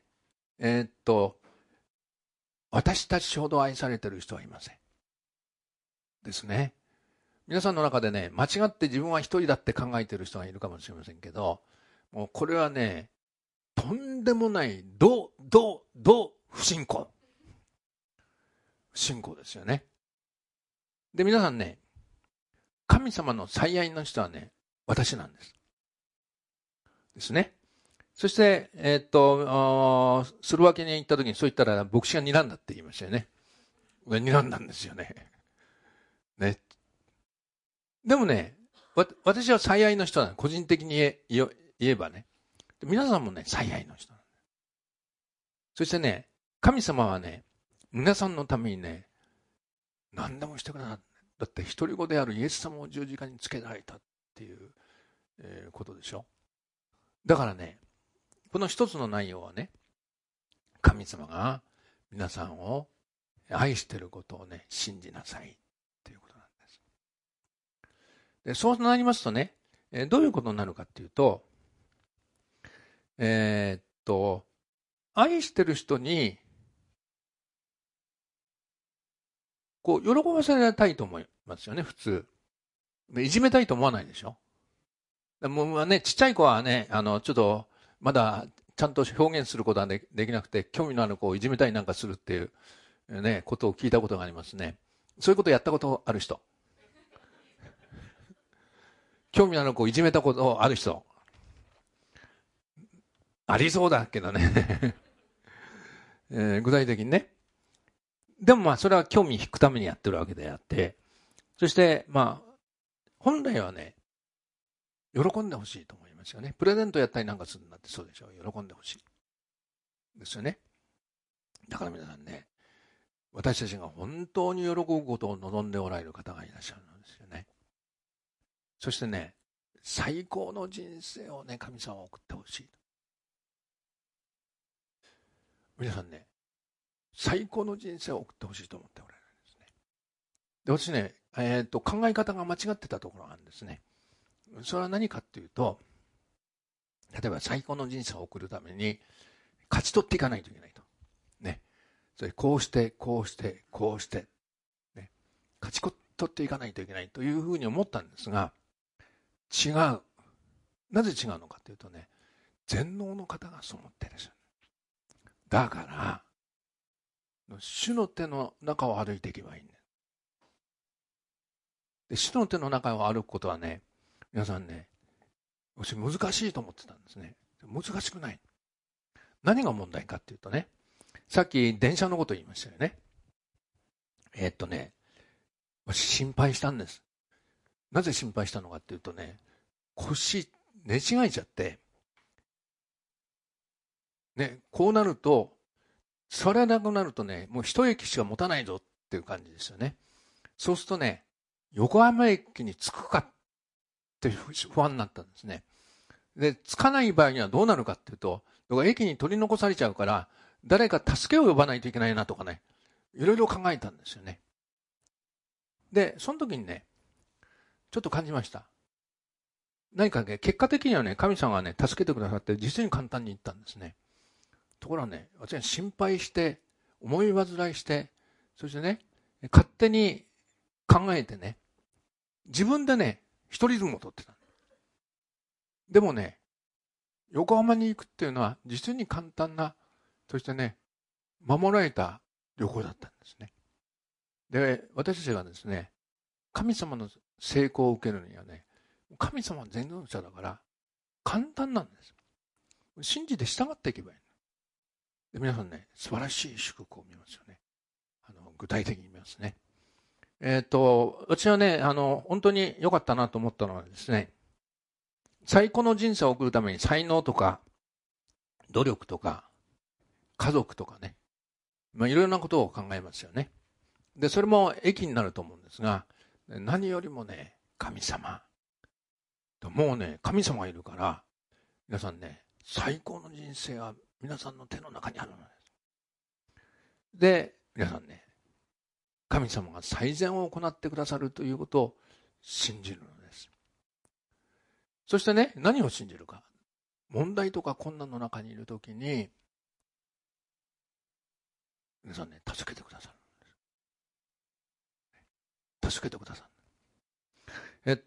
私たちほど愛されている人はいません。ですね。皆さんの中でね、間違って自分は一人だって考えている人がいるかもしれませんけど、もうこれはね、とんでもない不信仰。不信仰ですよね。で、皆さんね、神様の最愛の人はね、私なんです。ですね。そして、スロバキアに行った時にそう言ったら牧師が睨んだって言いましたよね。睨んだんですよね。ね。でもね、私は最愛の人なの。個人的に言えばね。皆さんもね、最愛の人なの。そしてね、神様はね、皆さんのためにね、何でもしてくださった。だって一人子であるイエス様を十字架につけられたっていう、ことでしょ。だからね、この一つの内容はね、神様が皆さんを愛していることをね、信じなさいっていうことなんです。で、そうなりますとね、どういうことになるかっていうと、愛してる人にこう喜ばせたいと思いますよね、普通。いじめたいと思わないでしょ。もうね、ちっちゃい子はね、ちょっとまだちゃんと表現することはできなくて、興味のある子をいじめたりなんかするっていうね、ことを聞いたことがありますね。そういうことやったことある人。興味のある子をいじめたことある人。ありそうだけどね。具体的にね。でもまあそれは興味引くためにやってるわけであって、そしてまあ本来はね、喜んでほしいと思いますよね。プレゼントやったりなんかするんだってそうでしょう。喜んでほしい。ですよね。だから皆さんね、私たちが本当に喜ぶことを望んでおられる方がいらっしゃるんですよね。そしてね、最高の人生をね、神様は送ってほしい。皆さんね、最高の人生を送ってほしいと思っておられるんですね。で、私ね、考え方が間違ってたところがあるんですね。それは何かっていうと、例えば最高の人生を送るために勝ち取っていかないといけないと。ね。それこうして、こうして、こうして、ね。勝ち取っていかないといけないというふうに思ったんですが、違う。なぜ違うのかというとね、全能の方がそう思ってるんですよ。だから、主の手の中を歩いていけばいいんです。で、主の手の中を歩くことはね、皆さんね、私難しいと思ってたんですね。難しくない。何が問題かっていうとね、さっき電車のこと言いましたよね。私心配したんです。なぜ心配したのかっていうとね、腰寝違えちゃって、ね、こうなると、座れなくなるとね、もう一駅しか持たないぞっていう感じですよね。そうするとね、横浜駅に着くかって不安になったんですね。で、着かない場合にはどうなるかっていうと、駅に取り残されちゃうから、誰か助けを呼ばないといけないなとかね、いろいろ考えたんですよね。で、その時にね、ちょっと感じました。何かね、結果的にはね、神様がね、助けてくださって実に簡単に言ったんですね。ところがね、私は心配して、思い煩いして、そしてね、勝手に考えてね、自分でね、一人相撲を取ってた。でもね、横浜に行くっていうのは実に簡単な、そしてね、守られた旅行だったんですね。で、私たちがですね、神様の成功を受けるにはね、神様は全能者だから簡単なんです。信じて従っていけばいい。で、皆さんね、素晴らしい祝福を見ますよね。具体的に見ますね。 私はね、本当に良かったなと思ったのはですね、最高の人生を送るために才能とか、努力とか、家族とかね、いろいろなことを考えますよね。で、それも益になると思うんですが、何よりもね、神様。もうね、神様がいるから、皆さんね、最高の人生は皆さんの手の中にあるのです。で、皆さんね、神様が最善を行ってくださるということを信じるのです。そしてね、何を信じるか。問題とか困難の中にいるときに、皆さんね、助けてくださるんです。助けてくださる。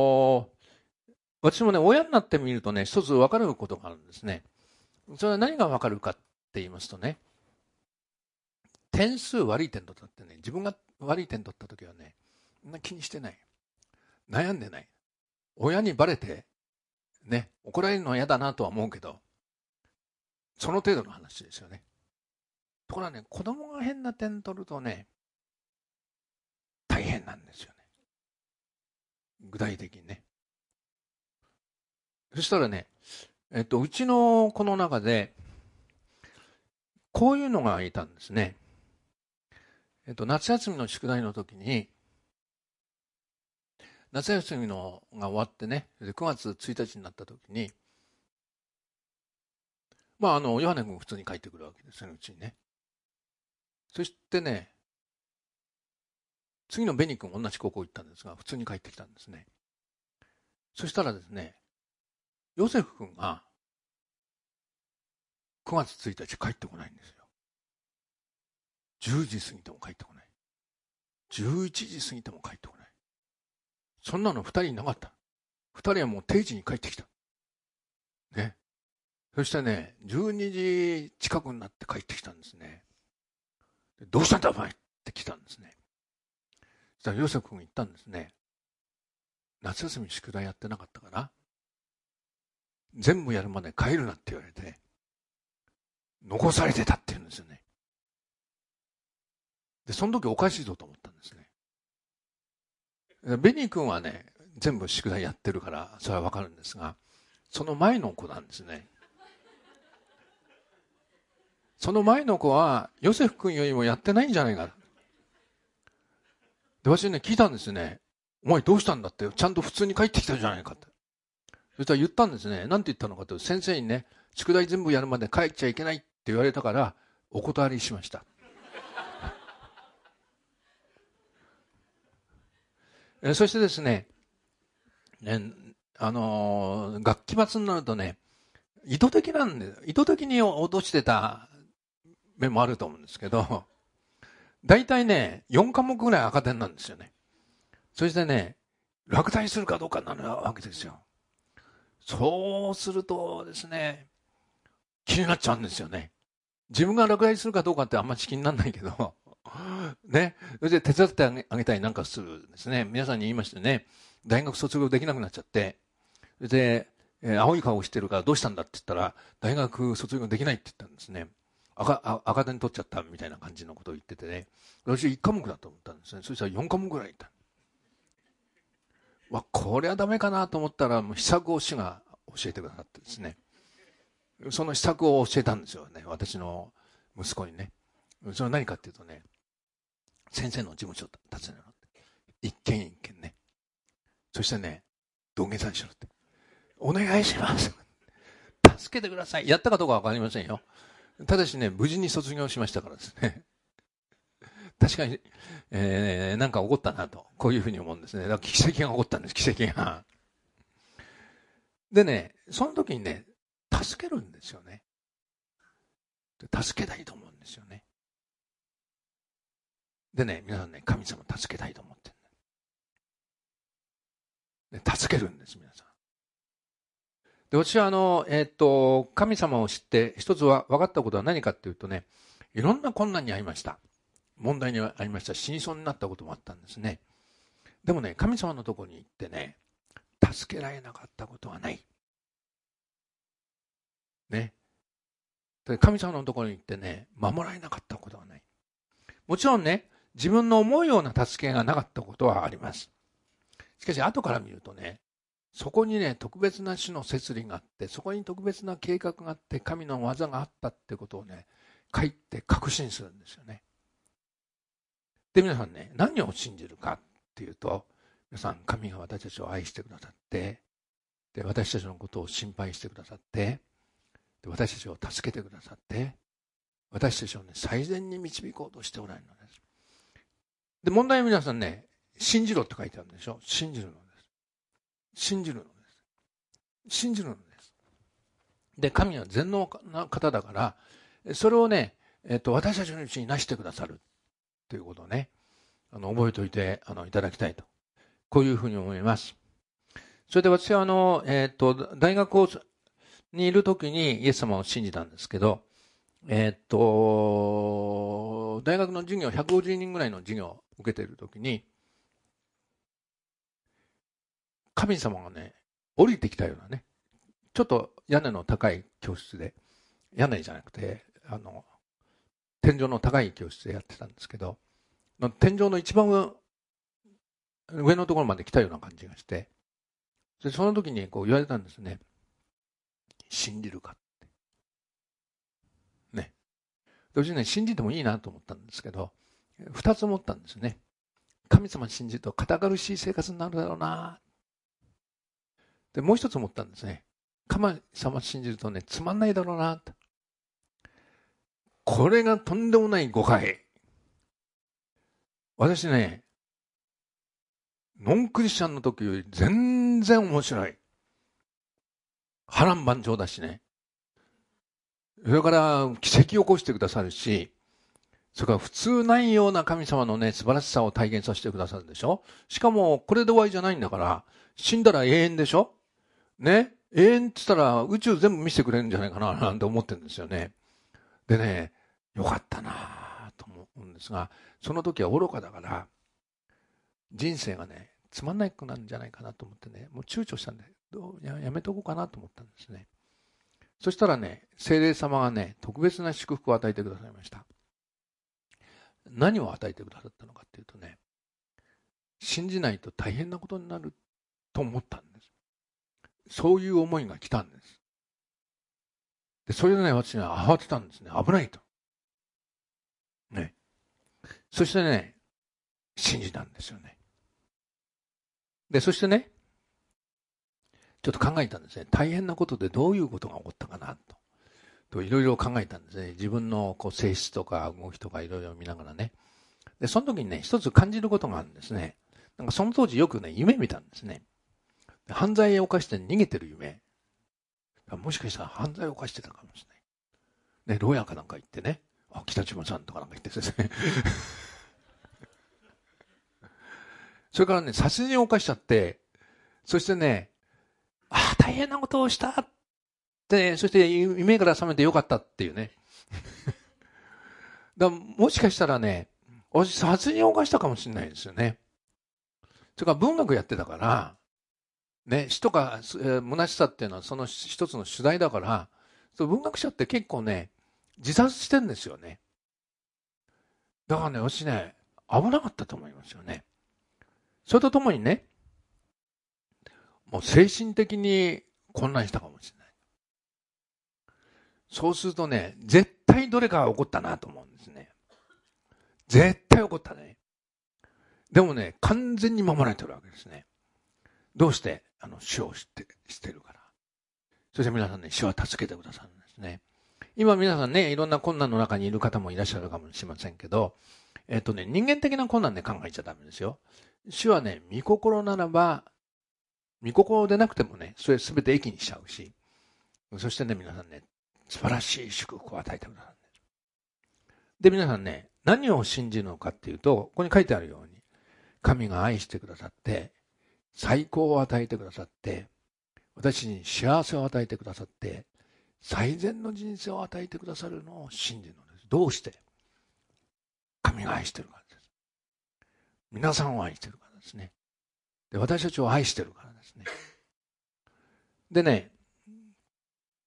私もね、親になってみるとね、一つ分かることがあるんですね。それは何が分かるかって言いますとね、点数悪い点取ったってね、自分が悪い点取ったときはね、そんな気にしてない。悩んでない。親にバレて、ね、怒られるのは嫌だなとは思うけど、その程度の話ですよね。ところがね、子供が変な点取るとね、大変なんですよね。具体的にね。そしたらね、うちの子の中で、こういうのがいたんですね。夏休みの宿題の時に、夏休みのが終わってね、9月1日になった時に、ヨハネ君普通に帰ってくるわけですよね、うちにね。そしてね、次のベニ君同じ高校行ったんですが、普通に帰ってきたんですね。そしたらですね、ヨセフ君が9月1日帰ってこないんですよ。10時過ぎても帰ってこない。11時過ぎても帰ってこない。そんなの2人いなかった。2人はもう定時に帰ってきた。ね。そしてね、12時近くになって帰ってきたんですね。どうしたんだお前って来たんですね。そしたらヨセフ君言ったんですね。夏休み宿題やってなかったから、全部やるまで帰るなって言われて、残されてたって言うんですよね。で、その時おかしいぞと思ったんですね。ベニー君はね、全部宿題やってるから、それはわかるんですが、その前の子なんですね。その前の子は、ヨセフ君よりもやってないんじゃないか。で、私ね、聞いたんですね。お前どうしたんだって、ちゃんと普通に帰ってきたじゃないかって。そしたら言ったんですね。なんて言ったのかと、先生にね、宿題全部やるまで帰っちゃいけないって言われたから、お断りしました。そしてですね、学期末になるとね、意図的に落としてた面もあると思うんですけど、大体ね、4科目ぐらい赤点なんですよね。そしてね、落第するかどうかになるわけですよ。そうするとですね、気になっちゃうんですよね。自分が落第するかどうかってあんまり気にならないけど、ね、それで手伝ってあげたりなんかするんですね。皆さんに言いましてね、大学卒業できなくなっちゃって、で、青い顔してるからどうしたんだって言ったら、大学卒業できないって言ったんですね。赤点取っちゃったみたいな感じのことを言っててね、私1科目だと思ったんですね。そしたら4科目ぐらいいた。これはダメかなと思ったら、もう秘策を師が教えてくださってですね、その秘策を教えたんですよね、私の息子にね。それは何かっていうとね、先生の事務所を訪ねるの。一軒一軒ね。そしてね、土下座しろって。お願いします。助けてください。やったかどうかわかりませんよ。ただしね、無事に卒業しましたからですね。確かに、なんか起こったなと、こういうふうに思うんですね。だから奇跡が起こったんです、奇跡が。でね、その時にね、助けるんですよね。助けたいと思うんですよね。でね、皆さんね、神様助けたいと思ってる、ね。助けるんです、皆さん。で、私は神様を知って、一つは分かったことは何かっていうとね、いろんな困難に遭いました。問題にありました。死にそうになったこともあったんですね。でもね、神様のところに行ってね、助けられなかったことはない。ね。で、神様のところに行ってね、守られなかったことはない。もちろんね、 自分の思うような助けがなかったことはあります。しかし後から見るとね、そこにね、特別な種の摂理があって、そこに特別な計画があって、神の技があったってことをね、書いて確信するんですよね。で、皆さんね、何を信じるかっていうと、皆さん、神が私たちを愛してくださって、で、私たちのことを心配してくださって、で、私たちを助けてくださって、私たちをね、最善に導こうとしておられるのです。で、問題は皆さんね、信じろって書いてあるんでしょ。信じるのです。信じるのです。信じるのです。で、神は全能な方だから、それをね、私たちのうちになしてくださるということをね、覚えておいていただきたいと。こういうふうに思います。それで私は大学にいるときにイエス様を信じたんですけど、大学の授業、150人ぐらいの授業を受けているときに、神様がね、降りてきたようなね、ちょっと屋根の高い教室で、屋根じゃなくて、天井の高い教室でやってたんですけど、天井の一番上のところまで来たような感じがして、その時にこう言われたんですね。信じるかって。ね。私ね、信じてもいいなと思ったんですけど、二つ思ったんですね。神様信じると堅苦しい生活になるだろうな。で、もう一つ思ったんですね。神様信じるとね、つまんないだろうな。これがとんでもない誤解。私ね、ノンクリスチャンの時より全然面白い。波乱万丈だしね。それから奇跡を起こしてくださるし、それから普通ないような神様のね、素晴らしさを体現させてくださるでしょ。しかもこれで終わりじゃないんだから、死んだら永遠でしょ。ね。永遠って言ったら宇宙全部見せてくれるんじゃないかななんて思ってるんですよね。でね、よかったなと思うんですが、その時は愚かだから、人生がね、つまんなくなるんじゃないかなと思ってね、もう躊躇したんで、やめとこうかなと思ったんですね。そしたらね、聖霊様がね、特別な祝福を与えてくださいました。何を与えてくださったのかっていうとね、信じないと大変なことになると思ったんです。そういう思いが来たんです。で、それでね、私は慌てたんですね。危ないと。ね。そしてね、信じたんですよね。で、そしてね、ちょっと考えたんですね。大変なことでどういうことが起こったかなといろいろ考えたんですね。自分のこう性質とか動きとかいろいろ見ながらね。で、その時にね、一つ感じることがあるんですね。なんかその当時よくね、夢見たんですね。犯罪を犯して逃げてる夢。もしかしたら犯罪を犯してたかもしれない。ね、牢屋かなんか行ってね、北島さんとかなんか言ってですね。それからね、殺人を犯しちゃって、そしてね、大変なことをしたって、そして夢から覚めてよかったっていうね。もしかしたらね、私殺人を犯したかもしれないですよね。それから文学やってたから、ね、死とか虚しさっていうのはその一つの主題だから、文学者って結構ね、自殺してんですよね。だからね、私ね、危なかったと思いますよね。それとともにね、もう精神的に混乱したかもしれない。そうするとね、絶対どれかが起こったなと思うんですね。絶対起こったね。でもね、完全に守られてるわけですね。どうして？主を知ってるから。そして皆さんね、主は助けてくださるんですね。今皆さんね、いろんな困難の中にいる方もいらっしゃるかもしれませんけど、人間的な困難で考えちゃダメですよ。主はね、御心ならば、御心でなくてもね、それ全て益にしちゃうし、そしてね、皆さんね、素晴らしい祝福を与えてくださるんです。で、皆さんね、何を信じるのかっていうと、ここに書いてあるように、神が愛してくださって、最高を与えてくださって、私に幸せを与えてくださって、最善の人生を与えてくださるのを信じるのです。どうして？神が愛してるからです。皆さんを愛してるからですね。で、私たちを愛してるからですね。でね、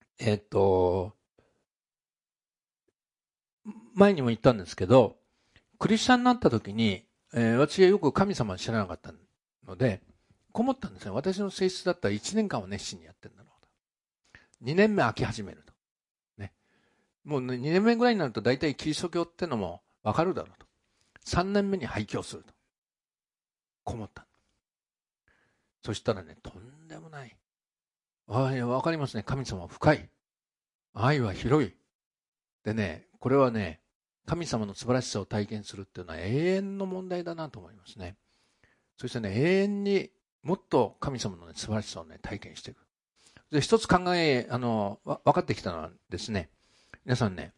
前にも言ったんですけど、 クリスチャンになった時に、私はよく神様を知らなかったので、こもったんですね。私の性質だったら1年間は熱心にやってるんだろうと。2年目飽き始めると。ね。もう2年目ぐらいになると大体キリスト教ってのもわかるだろうと。3年目に廃教すると。こもった。そしたらね、とんでもない。わかりますね。神様は深い。愛は広い。でね、これはね、神様の素晴らしさを体験するっていうのは永遠の問題だなと思いますね。そしてね、永遠にもっと神様の、ね、素晴らしさをね、体験していく。で、一つ分かってきたのはですね、皆さんね、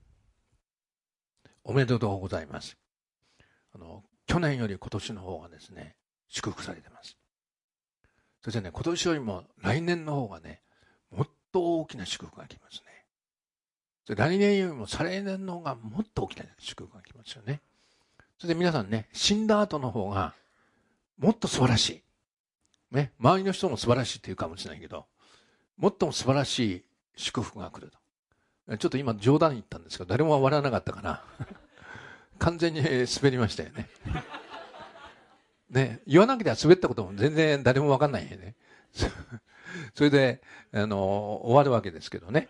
おめでとうございます。去年より今年の方がですね、祝福されてます。そしてね、今年よりも来年の方がね、もっと大きな祝福が来ますね。来年よりも再来年の方がもっと大きな祝福が来ますよね。それで皆さんね、死んだ後の方がもっと素晴らしい。ね、周りの人も素晴らしいって言うかもしれないけど、もっとも素晴らしい祝福が来ると。ちょっと今冗談言ったんですけど、誰も笑わなかったかな。完全に滑りましたよね。ね、言わなきゃ滑ったことも全然誰も分かんないよね。それで、終わるわけですけどね。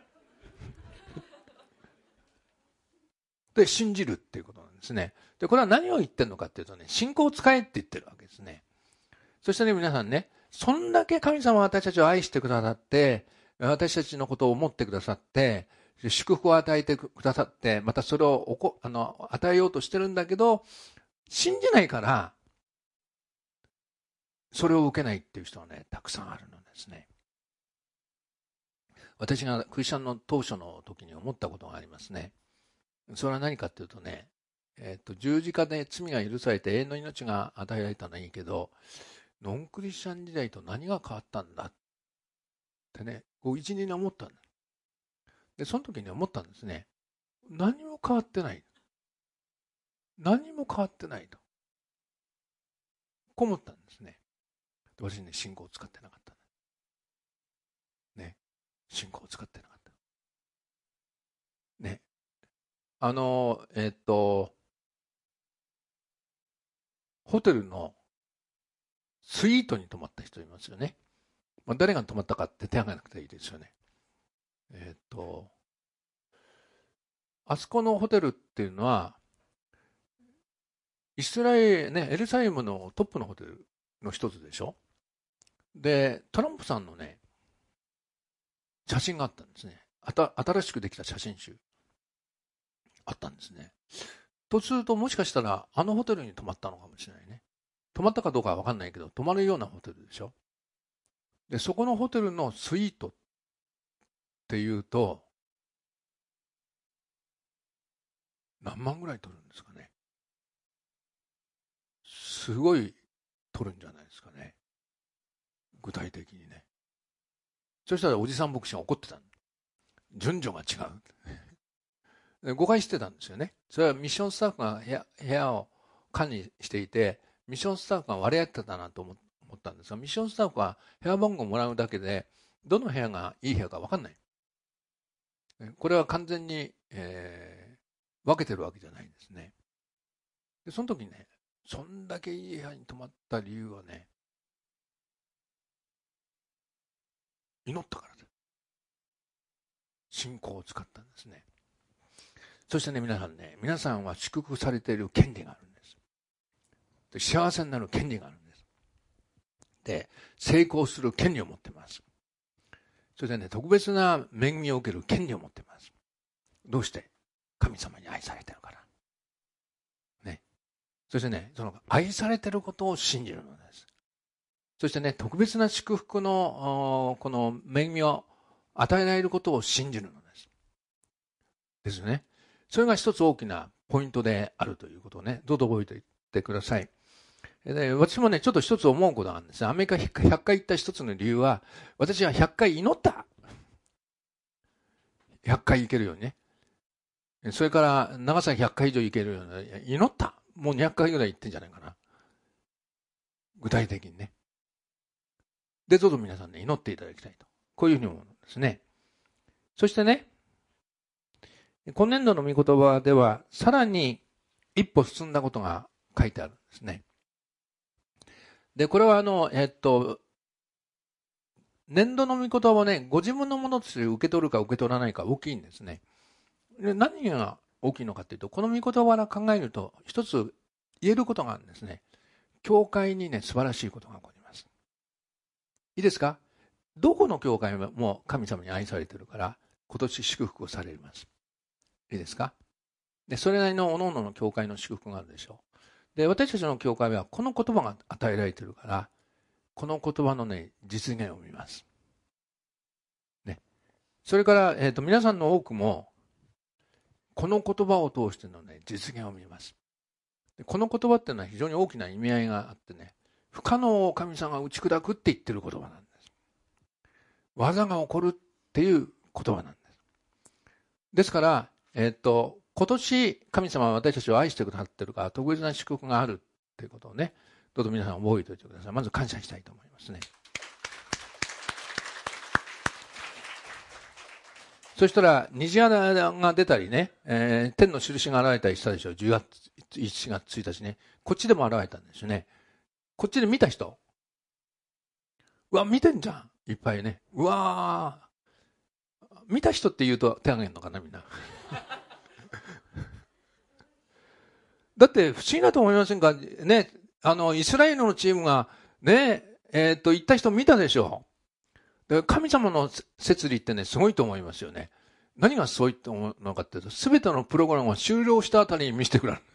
で、信じるっていうことなんですね。で、これは何を言ってるのかっていうとね、信仰を使えって言ってるわけですね。そしてね、皆さんね、そんだけ神様は私たちを愛してくださって、私たちのことを思ってくださって、祝福を与えてくださって、またそれを与えようとしてるんだけど、信じないから、それを受けないっていう人はね、たくさんあるのですね。私がクリスチャンの当初の時に思ったことがありますね。それは何かっていうとね、十字架で罪が許されて永遠の命が与えられたのはいいけど、ノンクリスチャン時代と何が変わったんだってね、一時に思ったんだ。で、その時に思ったんですね。何も変わってない。何も変わってないと。こう思ったんですね。私ね、信仰を使ってなかった。ね。信仰を使ってなかった。ね。ホテルのスイートに泊まった人いますよね。誰が泊まったかって手がなくていいですよね。あそこのホテルっていうのは、イスラエル、ね、エルサレムのトップのホテルの一つでしょ。で、トランプさんのね、写真があったんですね。新しくできた写真集。あったんですね。とすると、もしかしたら、あのホテルに泊まったのかもしれないね。泊まったかどうかは分かんないけど、泊まるようなホテルでしょ。で、そこのホテルのスイートっていうと、何万ぐらい取るんですかね。すごい取るんじゃないですかね。具体的にね。そしたらおじさん牧師が怒ってた。順序が違う。誤解してたんですよね。それはミッションスタッフが部屋を管理していて、ミッションスタッフが割り合ってたなと思ったんですが、ミッションスタッフは部屋番号をもらうだけで、どの部屋がいい部屋か分かんない。これは完全に、分けてるわけじゃないですね。で、その時にね、そんだけいい部屋に泊まった理由はね、祈ったからです。信仰を使ったんですね。そしてね、皆さんは祝福されている権利があるんです。で、幸せになる権利があるんです。で、成功する権利を持っています。それでね、特別な恵みを受ける権利を持っています。どうして？神様に愛されてるから。ね。そしてね、その愛されてることを信じるのです。そしてね、特別な祝福のこの恵みを与えられることを信じるのです。ですよね。それが一つ大きなポイントであるということをね、どうぞ覚えていってください。で、私もね、ちょっと一つ思うことがあるんです。アメリカ100回行った一つの理由は、私は100回祈った。100回行けるようにね。それから長崎100回以上行けるように祈った。もう200回ぐらい行ってんじゃないかな。具体的にね。で、どうぞ皆さんね、祈っていただきたいと。こういうふうに思うんですね。そしてね、今年度の御言葉では、さらに一歩進んだことが書いてあるんですね。で、これは年度の御言葉をね、ご自分のものとして受け取るか受け取らないか大きいんですね。で、何が大きいのかというと、この御言葉から考えると、一つ言えることがあるんですね。教会にね、素晴らしいことが起こります。いいですか？どこの教会も神様に愛されているから、今年祝福をされます。いいですか？で、それなりの各々の教会の祝福があるでしょう。で、私たちの教会はこの言葉が与えられているから、この言葉のね、実現を見ます。ね。それから、皆さんの多くも、この言葉を通してのね、実現を見ます。で、この言葉っていうのは非常に大きな意味合いがあってね、不可能を神様が打ち砕くって言ってる言葉なんです。技が起こるっていう言葉なんです。ですから、今年神様は私たちを愛してくださっているから特別な祝福があるっていうことをね、どうぞ皆さん覚えておいてください。まず感謝したいと思いますね。そしたら虹が出たりね、天の印が現れたりしたでしょう。1月1日ね。こっちでも現れたんですよね。こっちで見た人。うわ、見てんじゃん。いっぱいね。うわー。見た人って言うと手あげるのかな、みんな。だって不思議だと思いませんかね。イスラエルのチームがね、行った人見たでしょう。で、神様の摂理ってね、すごいと思いますよね。何がすごいと思うのかっていうと、すべてのプログラムが終了したあたりに見せてくれる。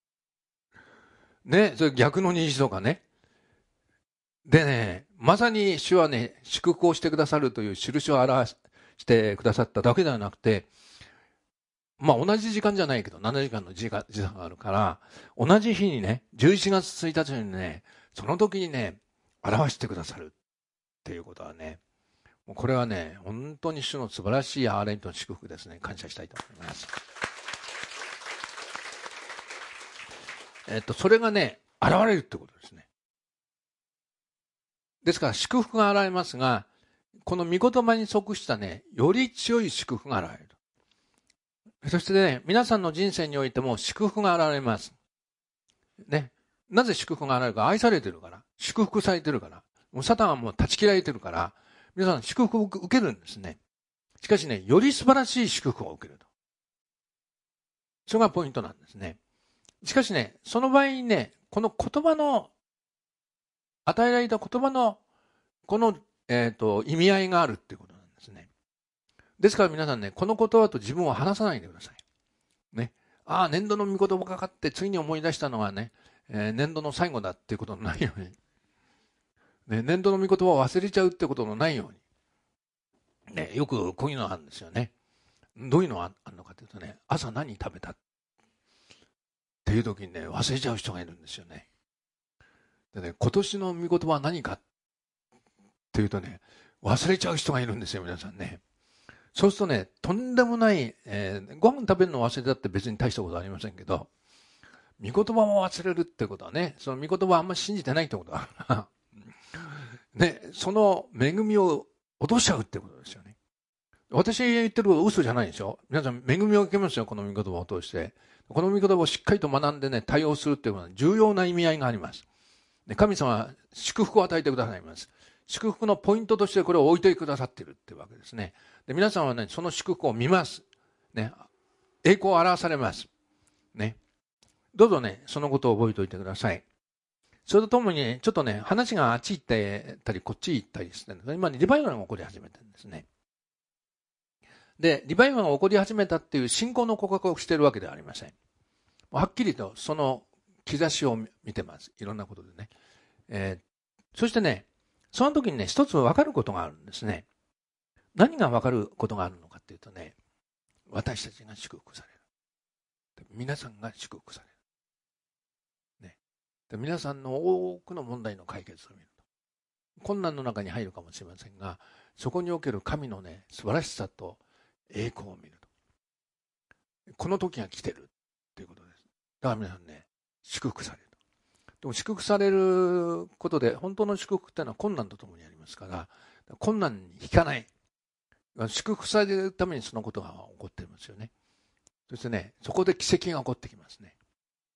ね、それ逆の虹とかね。でね、まさに主はね、祝福をしてくださるという印を表してくださっただけではなくて、まあ同じ時間じゃないけど、7時間の時差があるから、同じ日にね、11月1日にね、その時にね、表してくださるっていうことはね、これはね、本当に主の素晴らしい憐れみと祝福ですね。感謝したいと思います。それがね、現れるってことですね。ですから祝福が現れますが、この御言葉に即したね、より強い祝福が現れる。そしてね、皆さんの人生においても祝福が現れます。ね。なぜ祝福が現れるか？愛されてるから。祝福されてるから。もうサタンはもう断ち切られてるから、皆さん祝福を受けるんですね。しかしね、より素晴らしい祝福を受けると。それがポイントなんですね。しかしね、その場合にね、この言葉の、与えられた言葉の、この、意味合いがあるっていうことなんですね。ですから皆さんね、この言葉と自分を離さないでください。ね。ああ、年度の御言葉がかかって次に思い出したのはね、年度の最後だっていうことのないように。ね、年度の御言葉を忘れちゃうってことのないように。ね、よくこういうのあるんですよね。どういうのがあるのかというとね、朝何食べたっていう時にね、忘れちゃう人がいるんですよね。でね、今年の御言葉は何かっていうとね、忘れちゃう人がいるんですよ、皆さんね。そうするとね、とんでもない、ご飯食べるの忘れたって別に大したことありませんけど、御言葉も忘れるってことはね、その御言葉あんまり信じてないってことだ。ね、その恵みを落としちゃうってことですよね。私言ってること嘘じゃないでしょ。皆さん恵みを受けますよ、この御言葉を通して。この御言葉をしっかりと学んでね、対応するっていうのは重要な意味合いがあります。神様は祝福を与えてくださいます。祝福のポイントとしてこれを置いてくださっているっていうわけですね。で、皆さんはね、その祝福を見ます。ね。栄光を表されます。ね。どうぞね、そのことを覚えておいてください。それとともにね、ちょっとね、話があっち行ったり、こっち行ったりしてるんです。今ね、リバイバルが起こり始めてるんですね。で、リバイバルが起こり始めたっていう信仰の告白をしているわけではありません。はっきりとその兆しを見てます。いろんなことでね。そしてね、その時にね、一つ分かることがあるんですね。何が分かることがあるのかっていうとね、私たちが祝福される。皆さんが祝福される。ね。で、皆さんの多くの問題の解決を見ると。困難の中に入るかもしれませんが、そこにおける神のね、素晴らしさと栄光を見ると。この時が来てるっていうことです。だから皆さんね、祝福される。でも祝福されることで、本当の祝福っていうのは困難とともにありますから、困難に引かない。祝福されるためにそのことが起こっていますよね。そしてね、そこで奇跡が起こってきますね。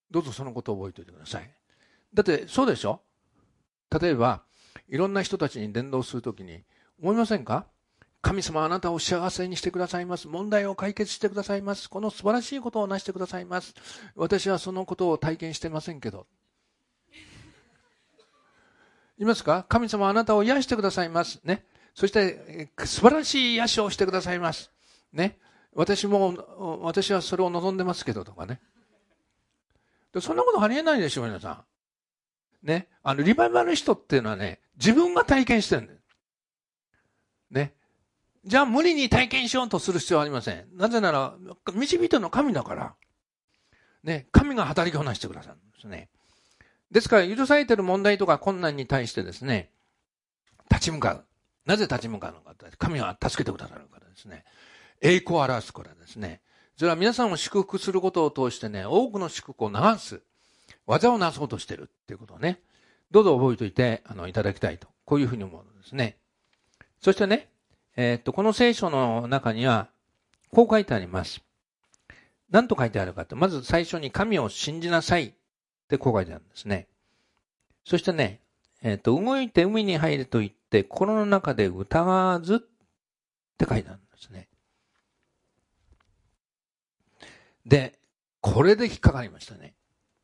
どうぞそのことを覚えておいてください。だってそうでしょ。例えばいろんな人たちに伝道するときに思いませんか。神様あなたを幸せにしてくださいます。問題を解決してくださいます。この素晴らしいことをなしてくださいます。私はそのことを体験してませんけど。言いますか。神様あなたを癒してくださいます。ね。そして素晴らしい癒しをしてくださいます。ね。私はそれを望んでますけどとかね。そんなことありえないでしょ、皆さん。ね。リバイバル人っていうのはね、自分が体験してるんだよ。ね。じゃあ無理に体験しようとする必要はありません。なぜなら、導いての神だから。ね。神が働きをなしてくださるんですね。ですから、許されている問題とか困難に対してですね、立ち向かう。なぜ立ち向かうのか。神が助けてくださるからですね。栄光を表すからですね。それは皆さんを祝福することを通してね、多くの祝福を流す。技をなそうとしているっていうことをね、どうぞ覚えておいていただきたいと。こういうふうに思うのですね。そしてね、この聖書の中には、こう書いてあります。何と書いてあるかって、まず最初に神を信じなさいってこう書いてあるんですね。そしてね、動いて海に入ると言って、心の中で疑わずって書いてあるんですね。で、これで引っかかりましたね。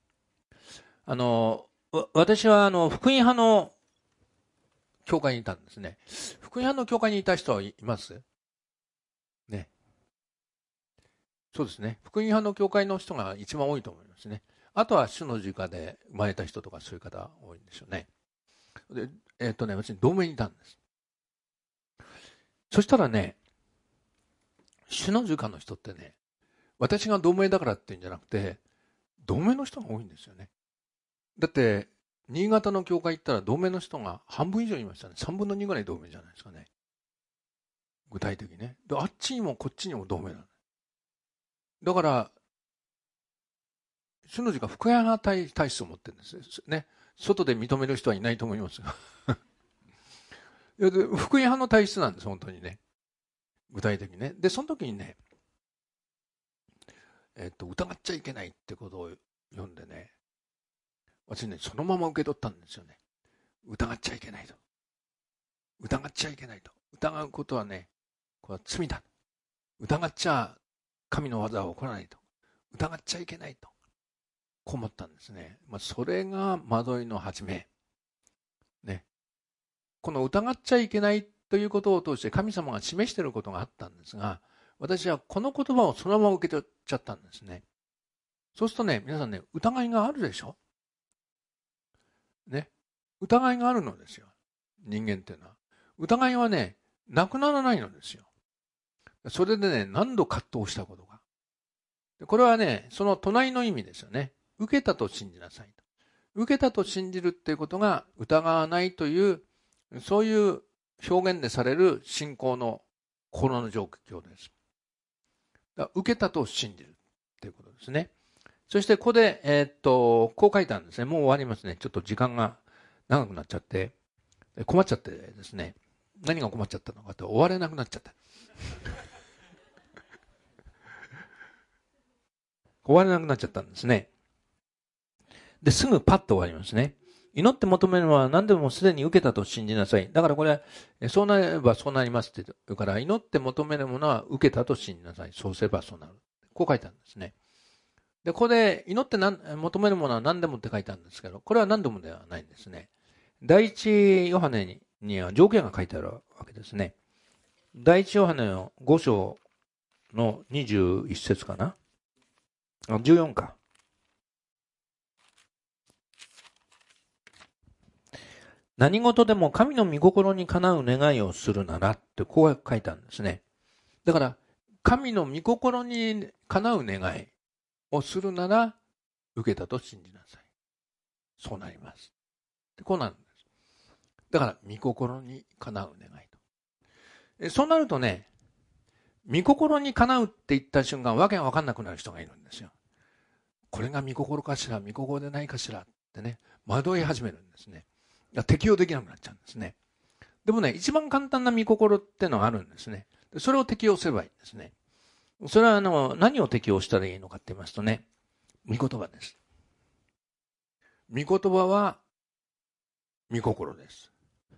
私は福音派の教会にいたんですね。福音派の教会にいた人はいますね。そうですね。福音派の教会の人が一番多いと思いますね。あとは主の十架で生まれた人とかそういう方多いんでしょうね。で、私に同盟にいたんです。そしたらね、主の十架の人ってね、私が同盟だからって言うんじゃなくて、同盟の人が多いんですよね。だって、新潟の教会行ったら同盟の人が半分以上いましたね。3分の2ぐらい同盟じゃないですかね。具体的にね。で、あっちにもこっちにも同盟なの。だから、主の字が福音派体質を持ってるんですね。外で認める人はいないと思いますが。福音派の体質なんです、本当にね。具体的にね。で、その時にね、疑っちゃいけないってことを読んでね、私ね、そのまま受け取ったんですよね。疑っちゃいけないと。疑っちゃいけないと。疑うことはね、これは罪だ。疑っちゃ神の技は起こらないと。疑っちゃいけないと。こう思ったんですね。それが惑いの始め。ね。この疑っちゃいけないということを通して神様が示していることがあったんですが、私はこの言葉をそのまま受け取っちゃったんですね。そうするとね、皆さんね、疑いがあるでしょ？ね。疑いがあるのですよ。人間っていうのは。疑いはね、なくならないのですよ。それでね、何度葛藤したことが。これはね、その隣の意味ですよね。受けたと信じなさいと。受けたと信じるっていうことが疑わないという、そういう表現でされる信仰の心の状況です。受けたと信じるっていうことですね。そしてここで、こう書いてあるんですね。もう終わりますね。ちょっと時間が長くなっちゃって、困っちゃってですね。何が困っちゃったのかと終われなくなっちゃった。終われなくなっちゃったんですね。で、すぐパッと終わりますね。祈って求めるのは何でもすでに受けたと信じなさい。だからこれ、そうなればそうなりますって言うから、祈って求めるものは受けたと信じなさい。そうすればそうなる。こう書いてあるんですね。で、ここで祈って求めるものは何でもって書いてあるんですけど、これは何でもではないんですね。第一ヨハネには条件が書いてあるわけですね。第一ヨハネの5章の21節かな。14か。何事でも神の御心にかなう願いをするならってこう書いてあるんですね。だから神の御心にかなう願いをするなら受けたと信じなさい。そうなります。こうなるんです。だから御心にかなう願いと。そうなるとね、御心にかなうって言った瞬間わけが分かんなくなる人がいるんですよ。これが御心かしら、御心でないかしらってね、惑い始めるんですね。適用できなくなっちゃうんですね。でもね、一番簡単な御心ってのがあるんですね。それを適用すればいいんですね。それは何を適用したらいいのかって言いますとね、御言葉です。 御言葉は御心です。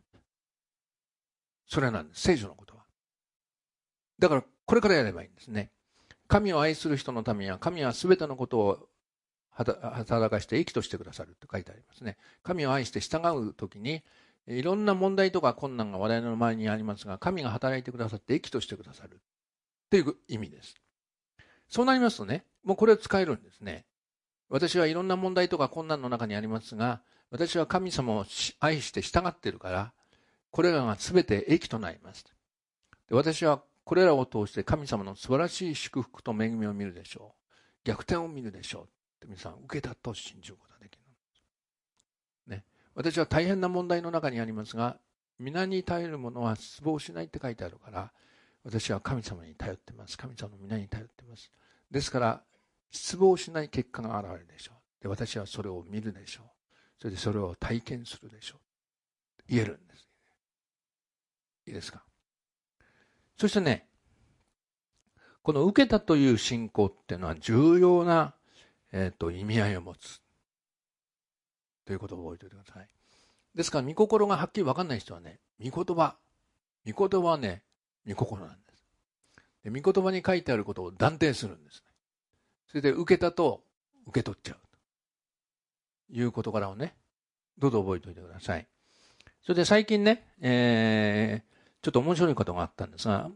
それなんです。聖書のことは。だからこれからやればいいんですね。神を愛する人のためには、神は全てのことを働かして益としてくださるって書いてありますね。神を愛して従うときに、いろんな問題とか困難が我々の周りにありますが、神が働いてくださって益としてくださるっていう意味です。そうなりますとね、もうこれを使えるんですね。私はいろんな問題とか困難の中にありますが、私は神様を愛して従っているから、これらが全て益となります。で、私はこれらを通して神様の素晴らしい祝福と恵みを見るでしょう。逆転を見るでしょうって皆さん受けたと信じることができる。ね。私は大変な問題の中にありますが、皆に頼る者は失望しないって書いてあるから、私は神様に頼ってます。神様の皆に頼ってます。ですから、失望しない結果が現れるでしょう。で、私はそれを見るでしょう。それでそれを体験するでしょう。言えるんです。いいですか。そしてね、この受けたという信仰っていうのは重要な、意味合いを持つ。ということを覚えておいてください。ですから、御心がはっきり分かんない人はね、御言葉はね、御心なんです。で、御言葉に書いてあることを断定するんですね。それで受けたと受け取っちゃうという事柄をね、どうぞ覚えておいてください。それで最近ね、ちょっと面白いことがあったんですが、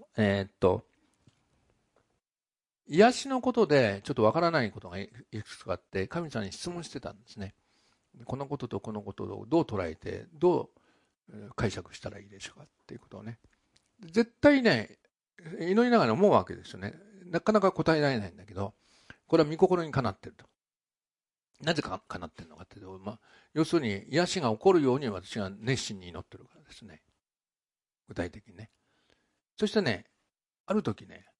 癒しのことでちょっとわからないことがいくつかあって、神様に質問してたんですね。このこととこのことをどう捉えて、どう解釈したらいいでしょうかっていうことをね、絶対ね、祈りながら思うわけですよね。なかなか答えられないんだけど、これは御心にかなっていると。なぜかなっているのかというと、要するに癒しが起こるように私が熱心に祈ってるからですね。具体的にね。そしてね、ある時ね、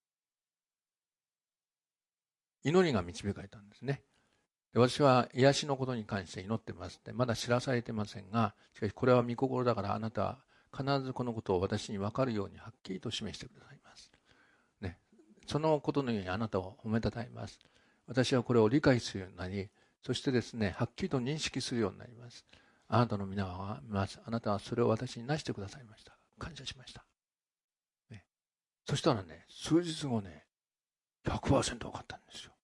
祈りが導かれたんですね。で、私は癒しのことに関して祈ってますって、まだ知らされてませんが、しかしこれは御心だから、あなたは必ずこのことを私に分かるようにはっきりと示してくださいます。ね。そのことのようにあなたを褒めたたえます。私はこれを理解するようになり、そしてですね、はっきりと認識するようになります。あなたの皆は見ます。あなたはそれを私になしてくださいました。感謝しました。ね。そしたらね、数日後ね、100% 分かったんですよ。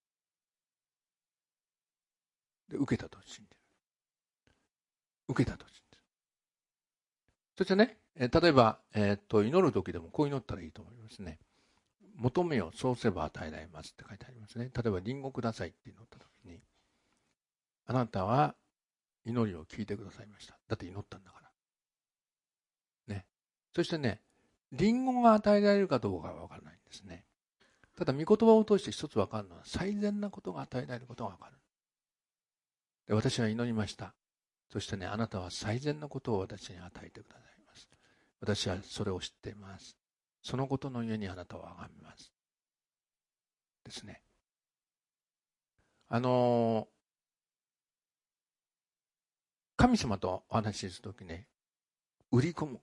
で、受けたと信じる。受けたと信じる。そしてね、例えば、祈る時でもこう祈ったらいいと思いますね。求めよ、そうすれば与えられますって書いてありますね。例えば、リンゴくださいって祈った時に、あなたは祈りを聞いてくださいました。だって祈ったんだから。ね。そしてね、リンゴが与えられるかどうかは分からないんですね。ただ、御言葉を通して一つ分かるのは、最善なことが与えられることが分かる。で、私は祈りました。そしてね、あなたは最善なことを私に与えてくださいます。私はそれを知っています。そのことの上にあなたを崇めます。ですね。神様とお話しするときね、売り込む。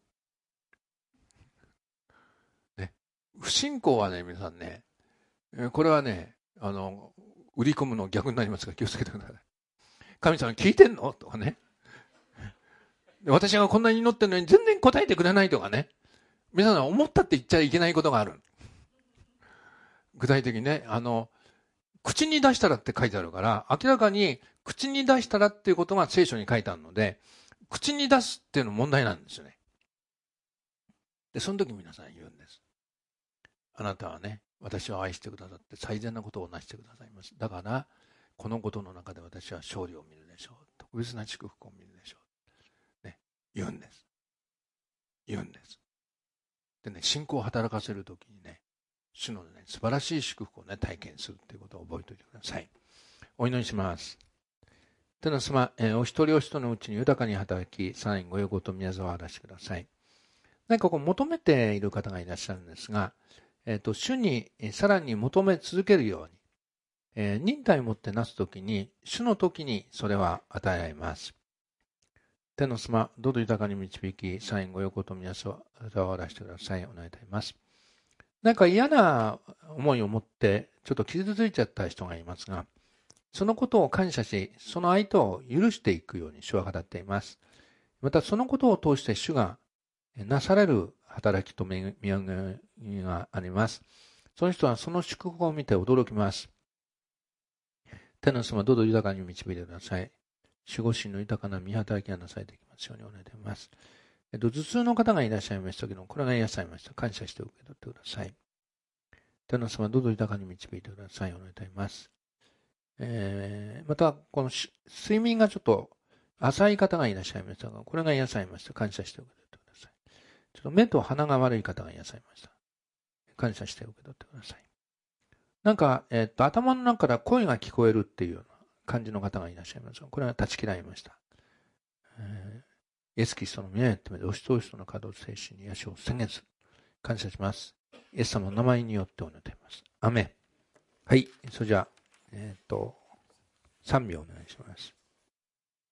ね。不信仰はね、皆さんね、これはね、売り込むの逆になりますから気をつけてください。神様聞いてんのとかね。私がこんなに祈ってるのに全然答えてくれないとかね。皆さん思ったって言っちゃいけないことがある。具体的にね、口に出したらって書いてあるから、明らかに口に出したらっていうことが聖書に書いてあるので、口に出すっていうの問題なんですよね。で、その時皆さん言うんです。あなたはね、私を愛してくださって最善なことをなしてくださいます。だから、このことの中で私は勝利を見るでしょう。特別な祝福を見るでしょう。ね、言うんです。言うんです。でね、信仰を働かせるときにね、主のね、素晴らしい祝福をね、体験するということを覚えておいてください。お祈りします。天の様、お一人お一人のうちに豊かに働き、さらにご予後と宮沢を表してください。何かこう求めている方がいらっしゃるんですが、主にさらに求め続けるように、忍耐を持ってなすときに、主の時にそれは与えられます。天の様、どうぞ豊かに導き、さらにご予後と宮沢を表してください。お願いいたします。なんか嫌な思いを持って、ちょっと傷ついちゃった人がいますが、 そのことを感謝し、その相手を許していくように主は語っています。またそのことを通して主がなされる働きと恵みがあります。その人はその祝福を見て驚きます。天の様、どうぞ豊かに導いてください。守護神の豊かな見働きがなされていきますようにお願いいたします。頭痛の方がいらっしゃいましたけど、これが癒されました。感謝して受け取ってください。天の様、どうぞ豊かに導いてください。お願いいたします。また、この睡眠がちょっと浅い方がいらっしゃいましたが、これが癒されました。感謝して受け取ってください。ちょっと目と鼻が悪い方が癒されました。感謝して受け取ってください。なんか、頭の中から声が聞こえるっていうような感じの方がいらっしゃいますが、これは断ち切られました。イエス・キリストの皆によって、お人お人の稼働精神に癒しを宣言する。感謝します。イエス様の名前によってお願いいたします。アメン。はい。それじゃあ、3秒お願いします。